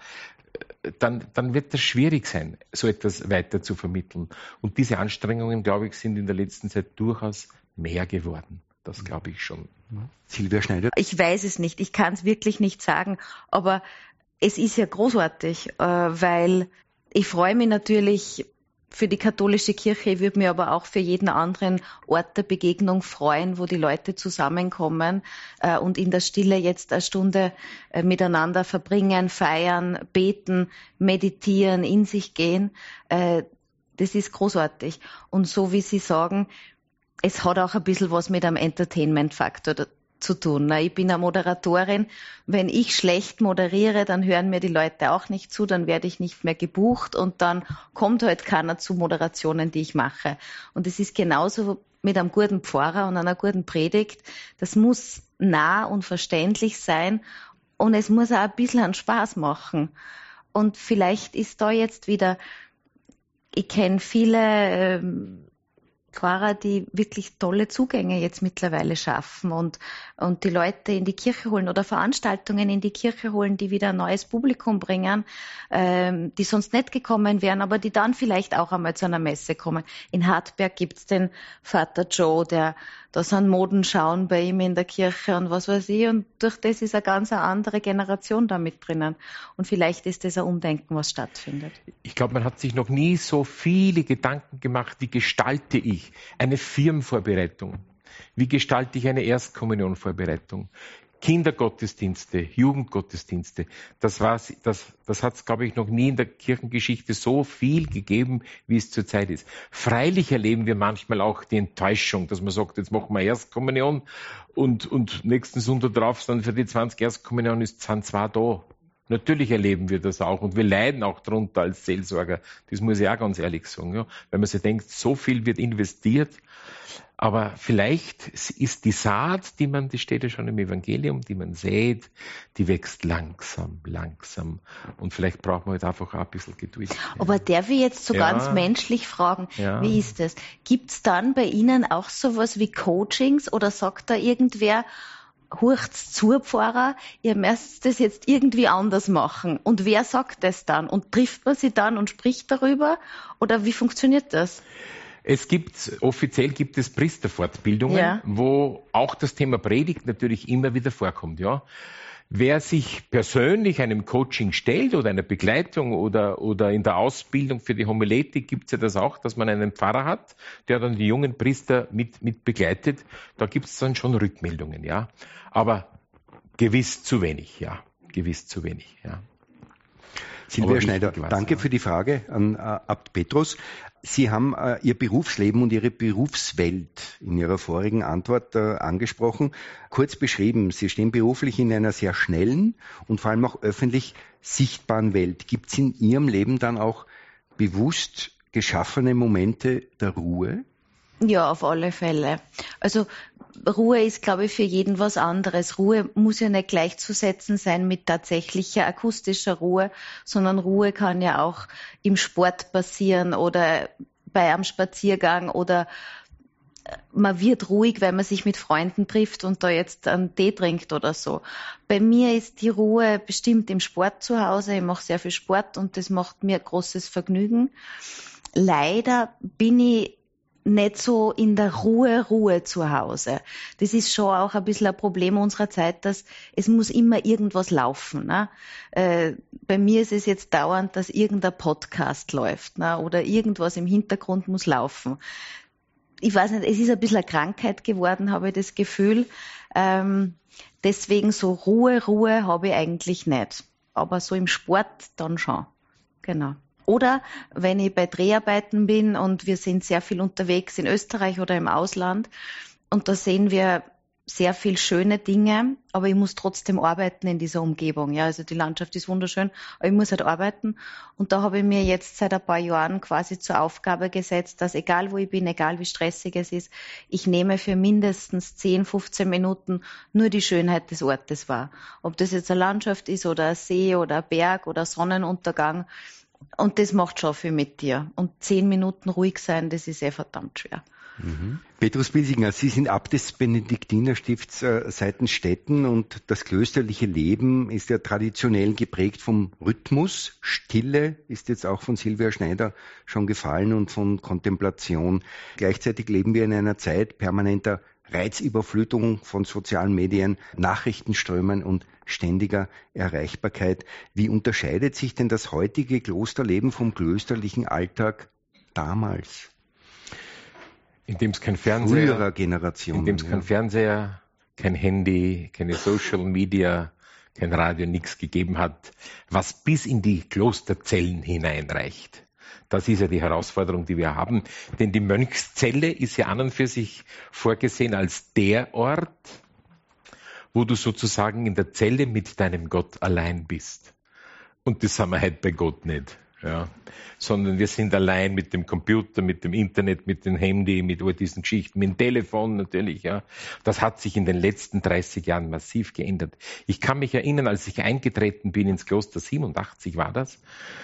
S3: dann, dann wird das schwierig sein, so etwas weiter zu vermitteln. Und diese Anstrengungen, glaube ich, sind in der letzten Zeit durchaus mehr geworden. Das glaube ich schon.
S1: Silvia Schneider?
S2: Ich weiß es nicht. Ich kann es wirklich nicht sagen. Aber es ist ja großartig, weil ich freue mich natürlich, für die katholische Kirche. Ich würde mich aber auch für jeden anderen Ort der Begegnung freuen, wo die Leute zusammenkommen äh, und in der Stille jetzt eine Stunde äh, miteinander verbringen, feiern, beten, meditieren, in sich gehen. Äh, das ist großartig. Und so wie Sie sagen, es hat auch ein bisschen was mit einem Entertainment-Faktor zu tun. Ich bin eine Moderatorin. Wenn ich schlecht moderiere, dann hören mir die Leute auch nicht zu, dann werde ich nicht mehr gebucht und dann kommt halt keiner zu Moderationen, die ich mache. Und es ist genauso mit einem guten Pfarrer und einer guten Predigt. Das muss nah und verständlich sein und es muss auch ein bisschen einen Spaß machen. Und vielleicht ist da jetzt wieder, ich kenne viele ähm, Pfarrer, die wirklich tolle Zugänge jetzt mittlerweile schaffen und, und die Leute in die Kirche holen oder Veranstaltungen in die Kirche holen, die wieder ein neues Publikum bringen, ähm, die sonst nicht gekommen wären, aber die dann vielleicht auch einmal zu einer Messe kommen. In Hartberg gibt's den Vater Joe, der da sind Modenschauen bei ihm in der Kirche und was weiß ich, und durch das ist eine ganz andere Generation da mit drinnen. Und vielleicht ist das ein Umdenken, was stattfindet.
S3: Ich glaube, man hat sich noch nie so viele Gedanken gemacht, wie gestalte ich eine Firmenvorbereitung, wie gestalte ich eine Erstkommunionvorbereitung, Kindergottesdienste, Jugendgottesdienste. Das war's, das, das hat es, glaube ich, noch nie in der Kirchengeschichte so viel gegeben, wie es zurzeit ist. Freilich erleben wir manchmal auch die Enttäuschung, dass man sagt, jetzt machen wir Erstkommunion und, und nächsten Sonntag drauf, dann für die zwanzig Erstkommunion ist, sind zwei da. Natürlich erleben wir das auch und wir leiden auch drunter als Seelsorger. Das muss ich auch ganz ehrlich sagen. Ja. Wenn man sich denkt, so viel wird investiert, aber vielleicht ist die Saat, die man, das steht ja schon im Evangelium, die man sät, die wächst langsam, langsam. Und vielleicht braucht man halt einfach auch ein bisschen Geduld.
S2: Aber darf ich jetzt so ja. ganz menschlich fragen, ja. wie ist das? Gibt's dann bei Ihnen auch sowas wie Coachings oder sagt da irgendwer, hurcht's zu, Pfarrer, ihr müsst das jetzt irgendwie anders machen? Und wer sagt das dann? Und trifft man sie dann und spricht darüber? Oder wie funktioniert das?
S3: Es gibt, offiziell gibt es Priesterfortbildungen, ja. wo auch das Thema Predigt natürlich immer wieder vorkommt, ja. Wer sich persönlich einem Coaching stellt oder einer Begleitung oder, oder in der Ausbildung für die Homiletik gibt's ja das auch, dass man einen Pfarrer hat, der dann die jungen Priester mit, mit begleitet. Da gibt's dann schon Rückmeldungen, ja. Aber gewiss zu wenig, ja. Gewiss zu wenig, ja.
S1: Silvia Schneider, danke für die Frage an äh, Abt Petrus. Sie haben äh, Ihr Berufsleben und Ihre Berufswelt in Ihrer vorigen Antwort äh, angesprochen, kurz beschrieben. Sie stehen beruflich in einer sehr schnellen und vor allem auch öffentlich sichtbaren Welt. Gibt es in Ihrem Leben dann auch bewusst geschaffene Momente der Ruhe?
S2: Ja, auf alle Fälle. Also Ruhe ist, glaube ich, für jeden was anderes. Ruhe muss ja nicht gleichzusetzen sein mit tatsächlicher akustischer Ruhe, sondern Ruhe kann ja auch im Sport passieren oder bei einem Spaziergang oder man wird ruhig, wenn man sich mit Freunden trifft und da jetzt einen Tee trinkt oder so. Bei mir ist die Ruhe bestimmt im Sport zu Hause. Ich mache sehr viel Sport und das macht mir großes Vergnügen. Leider bin ich nicht so in der Ruhe, Ruhe zu Hause. Das ist schon auch ein bisschen ein Problem unserer Zeit, dass es muss immer irgendwas laufen. Ne? Äh, bei mir ist es jetzt dauernd, dass irgendein Podcast läuft, ne? Oder irgendwas im Hintergrund muss laufen. Ich weiß nicht, es ist ein bisschen eine Krankheit geworden, habe ich das Gefühl. Ähm, deswegen so Ruhe, Ruhe habe ich eigentlich nicht. Aber so im Sport dann schon. Genau. Oder wenn ich bei Dreharbeiten bin und wir sind sehr viel unterwegs in Österreich oder im Ausland und da sehen wir sehr viel schöne Dinge, aber ich muss trotzdem arbeiten in dieser Umgebung. Ja, also die Landschaft ist wunderschön, aber ich muss halt arbeiten. Und da habe ich mir jetzt seit ein paar Jahren quasi zur Aufgabe gesetzt, dass egal wo ich bin, egal wie stressig es ist, ich nehme für mindestens zehn, fünfzehn Minuten nur die Schönheit des Ortes wahr. Ob das jetzt eine Landschaft ist oder ein See oder ein Berg oder Sonnenuntergang. Und das macht schon viel mit dir. Und zehn Minuten ruhig sein, das ist eh verdammt schwer.
S1: Mhm. Petrus Bilsinger, Sie sind Abt des Benediktinerstifts äh, Seitenstetten und das klösterliche Leben ist ja traditionell geprägt vom Rhythmus. Stille ist jetzt auch von Silvia Schneider schon gefallen und von Kontemplation. Gleichzeitig leben wir in einer Zeit permanenter Reizüberflutung von sozialen Medien, Nachrichtenströmen und ständiger Erreichbarkeit. Wie unterscheidet sich denn das heutige Klosterleben vom klösterlichen Alltag damals?
S3: In dem es kein Fernseher,
S1: früherer Generation,
S3: in dem es
S1: ja.
S3: kein Fernseher, kein Handy, keine Social Media, kein Radio, nichts gegeben hat, was bis in die Klosterzellen hineinreicht. Das ist ja die Herausforderung, die wir haben. Denn die Mönchszelle ist ja an und für sich vorgesehen als der Ort, wo du sozusagen in der Zelle mit deinem Gott allein bist. Und das sind wir heute bei Gott nicht. Ja, sondern wir sind allein mit dem Computer, mit dem Internet, mit dem Handy, mit all diesen Geschichten, mit dem Telefon natürlich. Ja, das hat sich in den letzten dreißig Jahren massiv geändert. Ich kann mich erinnern, als ich eingetreten bin ins Kloster, siebenundachtzig war das,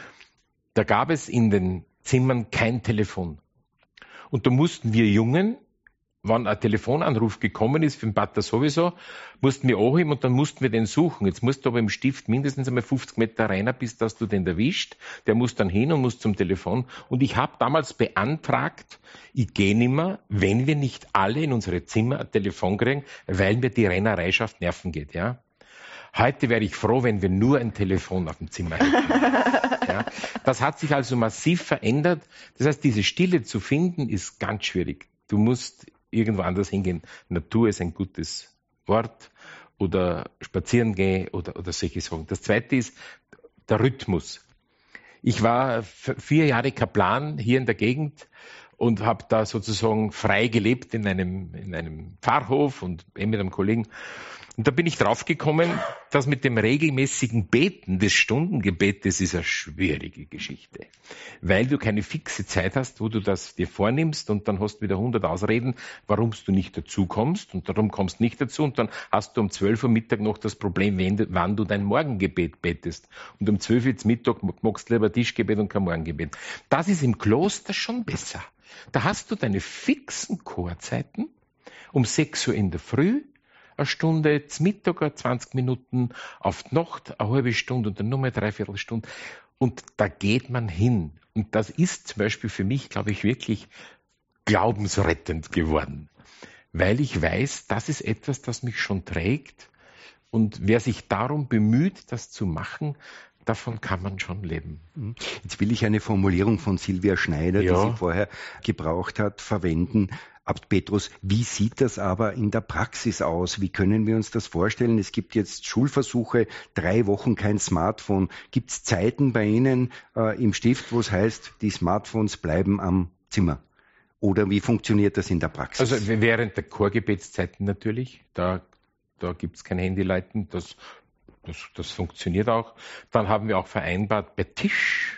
S3: da gab es in den Zimmern kein Telefon. Und da mussten wir Jungen, wenn ein Telefonanruf gekommen ist, für den Pater sowieso, mussten wir anheben und dann mussten wir den suchen. Jetzt musst du aber im Stift mindestens einmal fünfzig Meter reiner, bis dass du den erwischt. Der muss dann hin und muss zum Telefon. Und ich habe damals beantragt, ich gehe nimmer, wenn wir nicht alle in unsere Zimmer ein Telefon kriegen, weil mir die Rennereischaft nerven geht. Ja. Heute wäre ich froh, wenn wir nur ein Telefon auf dem Zimmer hätten. Ja. Das hat sich also massiv verändert. Das heißt, diese Stille zu finden, ist ganz schwierig. Du musst irgendwo anders hingehen. Natur ist ein gutes Wort oder spazieren gehen oder, oder solche Sachen. Das zweite ist der Rhythmus. Ich war vier Jahre Kaplan hier in der Gegend und habe da sozusagen frei gelebt in einem, in einem Pfarrhof und eben mit einem Kollegen. Und da bin ich draufgekommen, dass mit dem regelmäßigen Beten des Stundengebetes ist eine schwierige Geschichte. Weil du keine fixe Zeit hast, wo du das dir vornimmst und dann hast du wieder hundert Ausreden, warum du nicht dazu kommst und darum kommst nicht dazu und dann hast du um zwölf Uhr Mittag noch das Problem, wann du dein Morgengebet betest. Und um zwölf Uhr Mittag magst du lieber Tischgebet und kein Morgengebet. Das ist im Kloster schon besser. Da hast du deine fixen Chorzeiten um sechs Uhr in der Früh, eine Stunde, zum Mittag zwanzig Minuten, auf die Nacht eine halbe Stunde und dann nochmal eine Dreiviertelstunde. Und da geht man hin. Und das ist zum Beispiel für mich, glaube ich, wirklich glaubensrettend geworden. Weil ich weiß, das ist etwas, das mich schon trägt. Und wer sich darum bemüht, das zu machen, davon kann man schon leben.
S1: Jetzt will ich eine Formulierung von Silvia Schneider,
S3: ja.
S1: die sie vorher gebraucht hat, verwenden. Abt Petrus, wie sieht das aber in der Praxis aus? Wie können wir uns das vorstellen? Es gibt jetzt Schulversuche, drei Wochen kein Smartphone. Gibt es Zeiten bei Ihnen äh, im Stift, wo es heißt, die Smartphones bleiben am Zimmer? Oder wie funktioniert das in der Praxis?
S3: Also während der Chorgebetszeiten natürlich, da, da gibt es kein Handyleiten, das, das, das funktioniert auch. Dann haben wir auch vereinbart, bei Tisch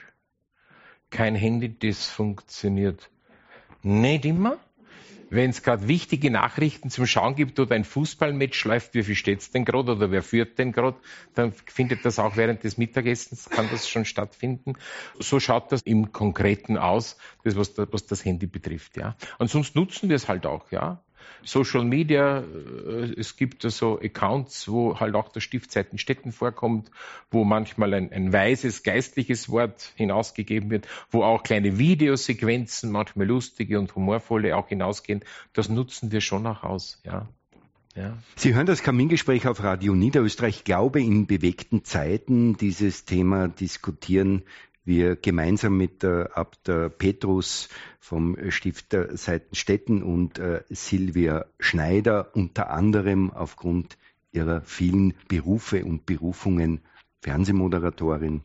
S3: kein Handy, das funktioniert nicht immer. Wenn es gerade wichtige Nachrichten zum Schauen gibt oder ein Fußballmatch läuft, wie viel steht es denn gerade oder wer führt denn gerade, dann findet das auch während des Mittagessens, kann das schon stattfinden. So schaut das im Konkreten aus, das, was, das, was das Handy betrifft. Ja. Ansonsten nutzen wir es halt auch. Ja. Social Media, es gibt so Accounts, wo halt auch der Stift Seitenstetten vorkommt, wo manchmal ein, ein weises, geistliches Wort hinausgegeben wird, wo auch kleine Videosequenzen, manchmal lustige und humorvolle auch hinausgehen. Das nutzen wir schon auch aus, ja. Ja.
S1: Sie hören das Kamingespräch auf Radio Niederösterreich. Ich glaube, in bewegten Zeiten dieses Thema diskutieren wir gemeinsam mit äh, Abt Petrus vom Stift Seitenstetten und äh, Silvia Schneider, unter anderem aufgrund ihrer vielen Berufe und Berufungen Fernsehmoderatorin.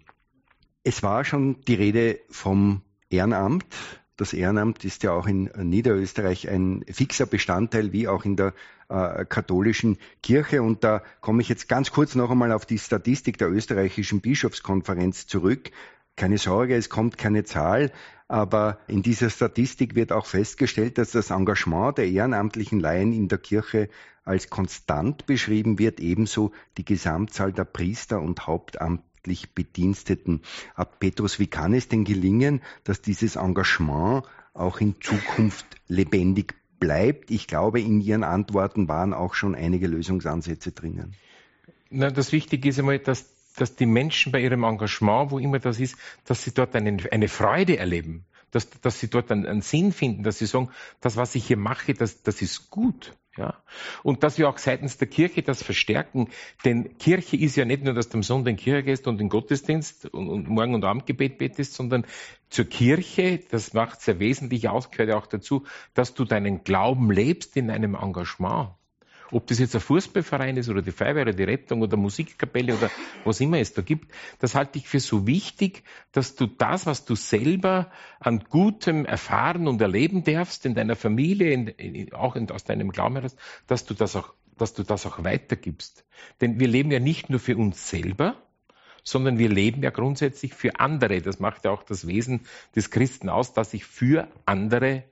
S1: Es war schon die Rede vom Ehrenamt. Das Ehrenamt ist ja auch in Niederösterreich ein fixer Bestandteil, wie auch in der äh, katholischen Kirche. Und da komme ich jetzt ganz kurz noch einmal auf die Statistik der österreichischen Bischofskonferenz zurück. Keine Sorge, es kommt keine Zahl, aber in dieser Statistik wird auch festgestellt, dass das Engagement der ehrenamtlichen Laien in der Kirche als konstant beschrieben wird, ebenso die Gesamtzahl der Priester und hauptamtlich Bediensteten. Abt Petrus, wie kann es denn gelingen, dass dieses Engagement auch in Zukunft lebendig bleibt? Ich glaube, in Ihren Antworten waren auch schon einige Lösungsansätze drinnen.
S3: Na, das Wichtige ist einmal, dass dass die Menschen bei ihrem Engagement, wo immer das ist, dass sie dort eine, eine Freude erleben, dass, dass sie dort einen, einen Sinn finden, dass sie sagen, das, was ich hier mache, das, das ist gut. Ja? Und dass wir auch seitens der Kirche das verstärken, denn Kirche ist ja nicht nur, dass du am Sonntag in die Kirche gehst und in den Gottesdienst und, und Morgen- und Abendgebet betest, sondern zur Kirche, das macht sehr wesentlich aus, gehört ja auch dazu, dass du deinen Glauben lebst in einem Engagement. Ob das jetzt ein Fußballverein ist oder die Feuerwehr oder die Rettung oder Musikkapelle oder was immer es da gibt, das halte ich für so wichtig, dass du das, was du selber an Gutem erfahren und erleben darfst in deiner Familie, in, in, auch in, aus deinem Glauben heraus, dass du das auch, dass du das auch weitergibst. Denn wir leben ja nicht nur für uns selber, sondern wir leben ja grundsätzlich für andere. Das macht ja auch das Wesen des Christen aus, dass ich für andere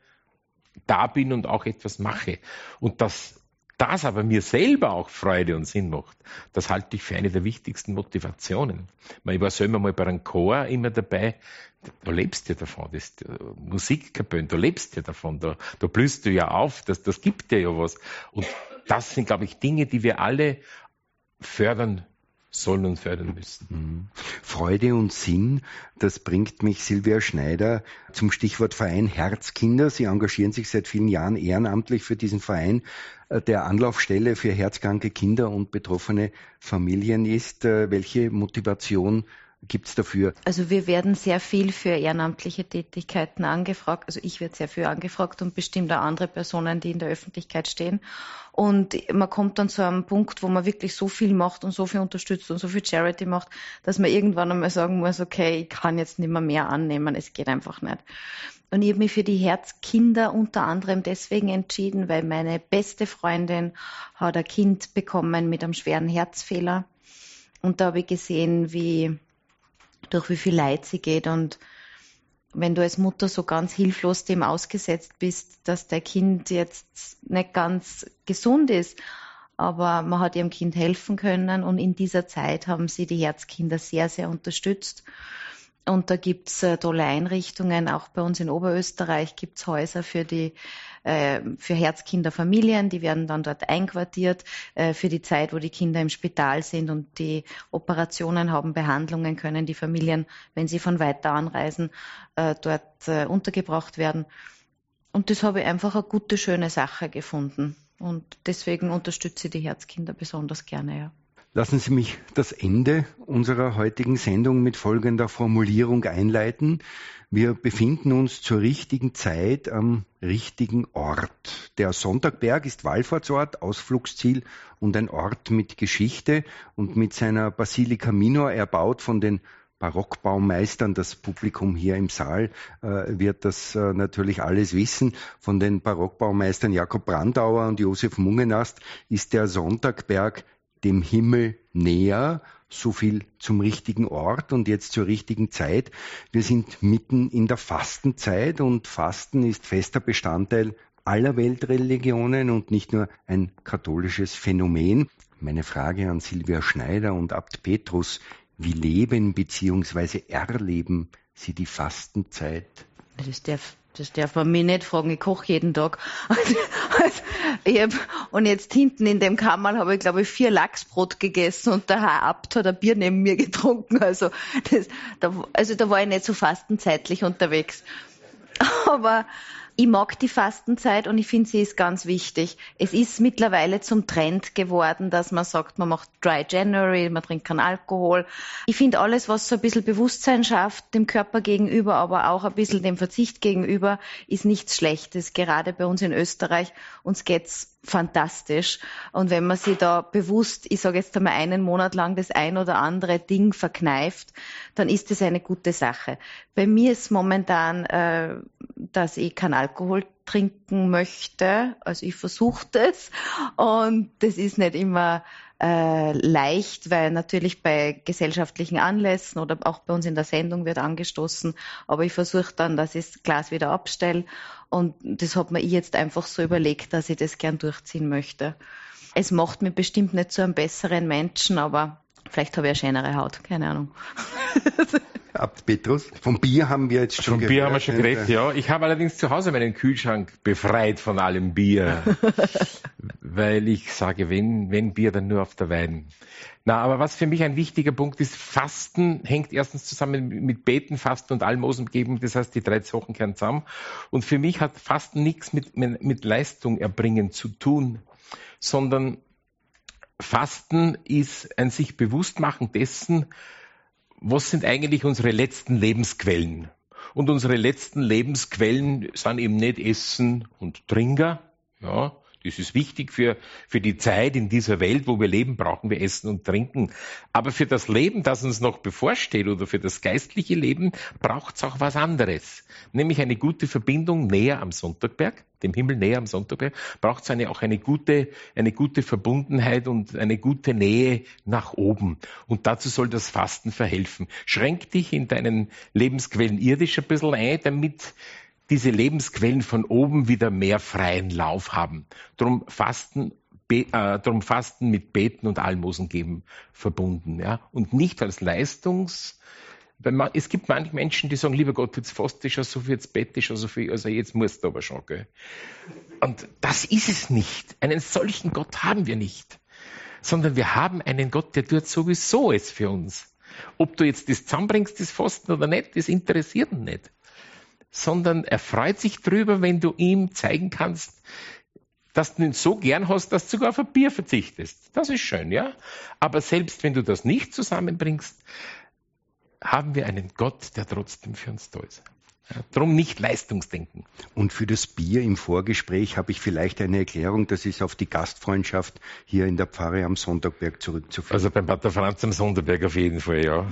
S3: da bin und auch etwas mache. Und das das aber mir selber auch Freude und Sinn macht, das halte ich für eine der wichtigsten Motivationen. Ich war selber mal bei einem Chor immer dabei, da lebst du ja davon, das Musikkapellen, da lebst du ja davon, da, da blühst du ja auf, das, das gibt dir ja was. Und das sind, glaube ich, Dinge, die wir alle fördern sollen und fördern müssen.
S1: Freude und Sinn, das bringt mich, Silvia Schneider, zum Stichwort Verein Herzkinder. Sie engagieren sich seit vielen Jahren ehrenamtlich für diesen Verein, der Anlaufstelle für herzkranke Kinder und betroffene Familien ist. Welche Motivation gibt es dafür?
S2: Also wir werden sehr viel für ehrenamtliche Tätigkeiten angefragt. Also ich werde sehr viel angefragt und bestimmt auch andere Personen, die in der Öffentlichkeit stehen. Und man kommt dann zu einem Punkt, wo man wirklich so viel macht und so viel unterstützt und so viel Charity macht, dass man irgendwann einmal sagen muss, okay, ich kann jetzt nicht mehr mehr annehmen, es geht einfach nicht. Und ich habe mich für die Herzkinder unter anderem deswegen entschieden, weil meine beste Freundin hat ein Kind bekommen mit einem schweren Herzfehler. Und da habe ich gesehen, wie durch wie viel Leid sie geht. Und wenn du als Mutter so ganz hilflos dem ausgesetzt bist, dass dein Kind jetzt nicht ganz gesund ist, aber man hat ihrem Kind helfen können. Und in dieser Zeit haben sie die Herzkinder sehr, sehr unterstützt. Und da gibt's äh, tolle Einrichtungen. Auch bei uns in Oberösterreich gibt's Häuser für die äh, für Herzkinderfamilien. Die werden dann dort einquartiert äh, für die Zeit, wo die Kinder im Spital sind und die Operationen haben, Behandlungen, können die Familien, wenn sie von weiter anreisen, äh, dort äh, untergebracht werden. Und das habe ich einfach eine gute, schöne Sache gefunden. Und deswegen unterstütze ich die Herzkinder besonders gerne, ja.
S1: Lassen Sie mich das Ende unserer heutigen Sendung mit folgender Formulierung einleiten. Wir befinden uns zur richtigen Zeit am richtigen Ort. Der Sonntagberg ist Wallfahrtsort, Ausflugsziel und ein Ort mit Geschichte und mit seiner Basilika Minor erbaut von den Barockbaumeistern. Das Publikum hier im Saal äh, wird das äh, natürlich alles wissen. Von den Barockbaumeistern Jakob Brandauer und Josef Mungenast ist der Sonntagberg dem Himmel näher, so viel zum richtigen Ort und jetzt zur richtigen Zeit. Wir sind mitten in der Fastenzeit und Fasten ist fester Bestandteil aller Weltreligionen und nicht nur ein katholisches Phänomen. Meine Frage an Silvia Schneider und Abt Petrus: Wie leben bzw. erleben Sie die Fastenzeit?
S2: Das darf, das darf man mich nicht fragen, ich koche jeden Tag. Also, also, ich hab, und jetzt hinten in dem Kammerl habe ich, glaube ich, vier Lachsbrot gegessen und der Herr Abt hat ein Bier neben mir getrunken. Also, das, da, also da war ich nicht so fastenzeitlich unterwegs. Aber ich mag die Fastenzeit und ich finde, sie ist ganz wichtig. Es ist mittlerweile zum Trend geworden, dass man sagt, man macht Dry January, man trinkt keinen Alkohol. Ich finde, alles, was so ein bisschen Bewusstsein schafft, dem Körper gegenüber, aber auch ein bisschen dem Verzicht gegenüber, ist nichts Schlechtes. Gerade bei uns in Österreich, uns geht's fantastisch. Und wenn man sich da bewusst, ich sage jetzt einmal einen Monat lang das ein oder andere Ding verkneift, dann ist das eine gute Sache. Bei mir ist momentan, äh, dass ich keinen Alkohol trinken möchte. Also ich versuche das. Und das ist nicht immer äh, leicht, weil natürlich bei gesellschaftlichen Anlässen oder auch bei uns in der Sendung wird angestoßen. Aber ich versuche dann, dass ich das Glas wieder abstelle. Und das hat mir ich jetzt einfach so überlegt, dass ich das gern durchziehen möchte. Es macht mich bestimmt nicht zu einem besseren Menschen, aber vielleicht habe ich eine schönere Haut, keine Ahnung.
S1: Abt Petrus, vom Bier haben wir jetzt schon
S3: Vom Bier haben wir schon geredet, ja. Ich habe allerdings zu Hause meinen Kühlschrank befreit von allem Bier, weil ich sage, wenn, wenn Bier, dann nur auf der Wein. Na, aber was für mich ein wichtiger Punkt ist, Fasten hängt erstens zusammen mit Beten, Fasten und Almosen geben, das heißt, die drei Sachen gehören zusammen. Und für mich hat Fasten nichts mit, mit Leistung erbringen zu tun. sondern Fasten ist ein sich Bewusstmachen dessen, was sind eigentlich unsere letzten Lebensquellen. Und unsere letzten Lebensquellen sind eben nicht Essen und Trinken, ja. Das ist wichtig für, für die Zeit in dieser Welt, wo wir leben, brauchen wir Essen und Trinken. Aber für das Leben, das uns noch bevorsteht oder für das geistliche Leben, braucht es auch was anderes. Nämlich eine gute Verbindung näher am Sonntagberg, dem Himmel näher am Sonntagberg, braucht es eine, auch eine gute, eine gute Verbundenheit und eine gute Nähe nach oben. Und dazu soll das Fasten verhelfen. Schränk dich in deinen Lebensquellen irdisch ein bisschen ein, damit diese Lebensquellen von oben wieder mehr freien Lauf haben. Drum Fasten, be, äh, drum Fasten mit Beten und Almosen geben verbunden, ja. Und nicht als Leistungs, weil man, es gibt manche Menschen, die sagen, lieber Gott, jetzt fast ist schon so viel, jetzt bete ich schon so viel, also jetzt musst du aber schon, gell. Und das ist es nicht. Einen solchen Gott haben wir nicht. Sondern wir haben einen Gott, der tut sowieso es für uns. Ob du jetzt das zusammenbringst, das Fasten oder nicht, das interessiert ihn nicht. Sondern er freut sich drüber, wenn du ihm zeigen kannst, dass du ihn so gern hast, dass du sogar auf ein Bier verzichtest. Das ist schön, ja. Aber selbst wenn du das nicht zusammenbringst, haben wir einen Gott, der trotzdem für uns da ist. Ja, drum nicht Leistungsdenken.
S1: Und für das Bier im Vorgespräch habe ich vielleicht eine Erklärung, das ist auf die Gastfreundschaft hier in der Pfarre am Sonntagberg zurückzuführen.
S3: Also beim Pater Franz am Sonntagberg auf jeden Fall, ja.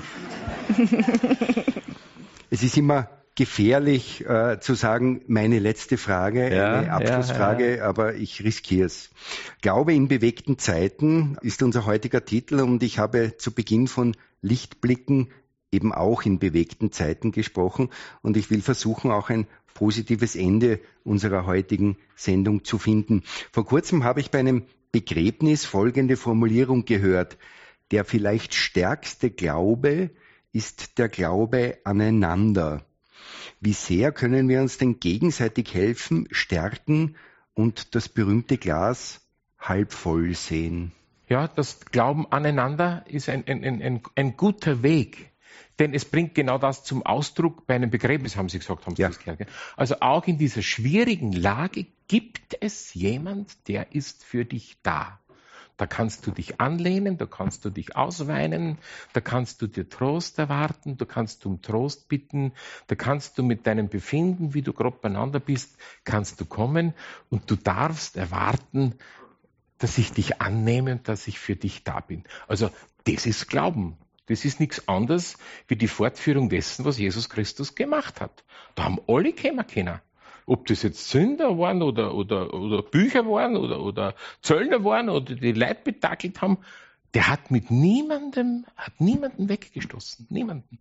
S1: Es ist immer gefährlich äh, zu sagen, meine letzte Frage,
S3: ja,
S1: eine Abschlussfrage, ja, ja. aber ich riskiere es. Glaube in bewegten Zeiten ist unser heutiger Titel und ich habe zu Beginn von Lichtblicken eben auch in bewegten Zeiten gesprochen und ich will versuchen, auch ein positives Ende unserer heutigen Sendung zu finden. Vor kurzem habe ich bei einem Begräbnis folgende Formulierung gehört: Der vielleicht stärkste Glaube ist der Glaube aneinander. Wie sehr können wir uns denn gegenseitig helfen, stärken und das berühmte Glas halb voll sehen?
S3: Ja, das Glauben aneinander ist ein, ein, ein, ein guter Weg. Denn es bringt genau das zum Ausdruck bei einem Begräbnis, haben Sie gesagt, haben Sie ja. das gehört. Also auch in dieser schwierigen Lage gibt es jemand, der ist für dich da. Da kannst du dich anlehnen, da kannst du dich ausweinen, da kannst du dir Trost erwarten, da kannst du um Trost bitten, da kannst du mit deinem Befinden, wie du gerade beieinander bist, kannst du kommen und du darfst erwarten, dass ich dich annehme und dass ich für dich da bin. Also das ist Glauben. Das ist nichts anderes wie die Fortführung dessen, was Jesus Christus gemacht hat. Da haben alle kommen können. Ob das jetzt Sünder waren oder, oder, oder Bücher waren oder, oder Zöllner waren oder die Leute betakelt haben, der hat mit niemandem, hat niemanden weggestoßen. Niemanden.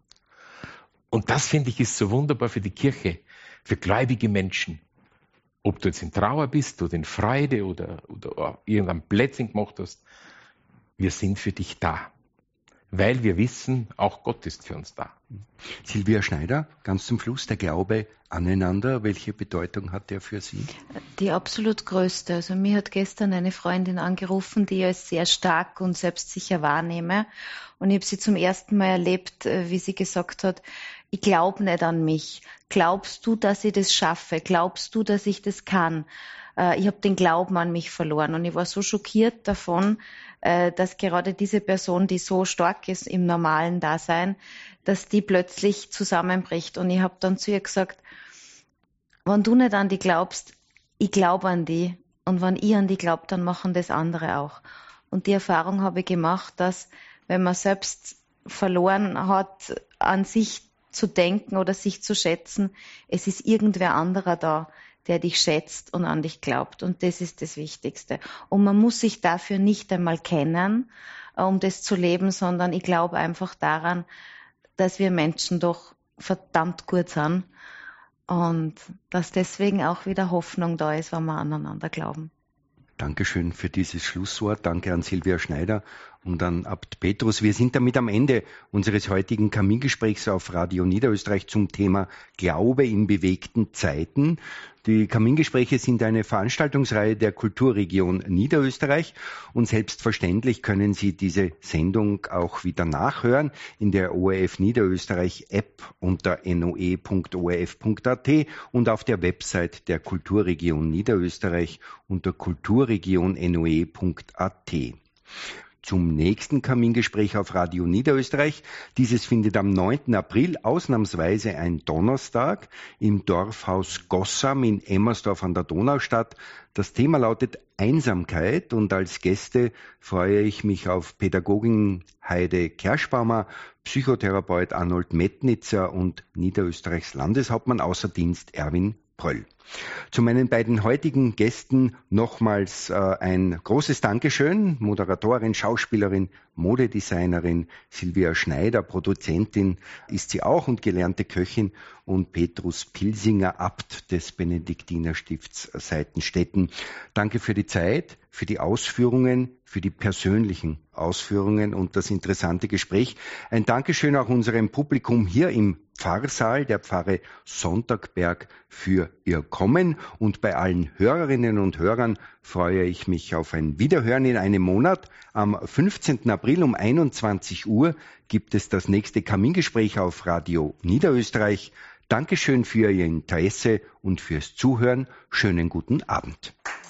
S3: Und das, finde ich, ist so wunderbar für die Kirche, für gläubige Menschen. Ob du jetzt in Trauer bist oder in Freude oder, oder irgendein Blödsinn gemacht hast, wir sind für dich da. Weil wir wissen, auch Gott ist für uns da.
S1: Silvia Schneider, ganz zum Schluss, der Glaube aneinander, welche Bedeutung hat der für Sie?
S2: Die absolut größte. Also mir hat gestern eine Freundin angerufen, die ich als sehr stark und selbstsicher wahrnehme. Und ich habe sie zum ersten Mal erlebt, wie sie gesagt hat, ich glaube nicht an mich. Glaubst du, dass ich das schaffe? Glaubst du, dass ich das kann? Ich habe den Glauben an mich verloren und ich war so schockiert davon, dass gerade diese Person, die so stark ist im normalen Dasein, dass die plötzlich zusammenbricht. Und ich habe dann zu ihr gesagt, wenn du nicht an die glaubst, ich glaube an die. Und wenn ich an die glaube, dann machen das andere auch. Und die Erfahrung habe ich gemacht, dass wenn man selbst verloren hat, an sich zu denken oder sich zu schätzen, es ist irgendwer anderer da, der dich schätzt und an dich glaubt. Und das ist das Wichtigste. Und man muss sich dafür nicht einmal kennen, um das zu leben, sondern ich glaube einfach daran, dass wir Menschen doch verdammt gut sind und dass deswegen auch wieder Hoffnung da ist, wenn wir aneinander glauben.
S1: Dankeschön für dieses Schlusswort. Danke an Silvia Schneider und an Abt Petrus. Wir sind damit am Ende unseres heutigen Kamingesprächs auf Radio Niederösterreich zum Thema Glaube in bewegten Zeiten. Die Kamingespräche sind eine Veranstaltungsreihe der Kulturregion Niederösterreich und selbstverständlich können Sie diese Sendung auch wieder nachhören in der O R F Niederösterreich App unter n o e punkt o r f punkt a t und auf der Website der Kulturregion Niederösterreich unter kulturregion n o e punkt a t. Zum nächsten Kamingespräch auf Radio Niederösterreich. Dieses findet am neunten April, ausnahmsweise ein Donnerstag, im Dorfhaus Gossam in Emmersdorf an der Donau statt. Das Thema lautet Einsamkeit und als Gäste freue ich mich auf Pädagogin Heide Kerschbaumer, Psychotherapeut Arnold Metnitzer und Niederösterreichs Landeshauptmann außer Dienst Erwin Pröll. Zu meinen beiden heutigen Gästen nochmals äh, ein großes Dankeschön. Moderatorin, Schauspielerin, Modedesignerin Silvia Schneider, Produzentin ist sie auch und gelernte Köchin, und Petrus Pilsinger, Abt des Benediktinerstifts Seitenstetten. Danke für die Zeit, für die Ausführungen, für die persönlichen Ausführungen und das interessante Gespräch. Ein Dankeschön auch unserem Publikum hier im Pfarrsaal der Pfarre Sonntagberg für Ihr Kommen, und bei allen Hörerinnen und Hörern freue ich mich auf ein Wiederhören in einem Monat. Am fünfzehnten April um einundzwanzig Uhr gibt es das nächste Kamingespräch auf Radio Niederösterreich. Dankeschön für Ihr Interesse und fürs Zuhören. Schönen guten Abend.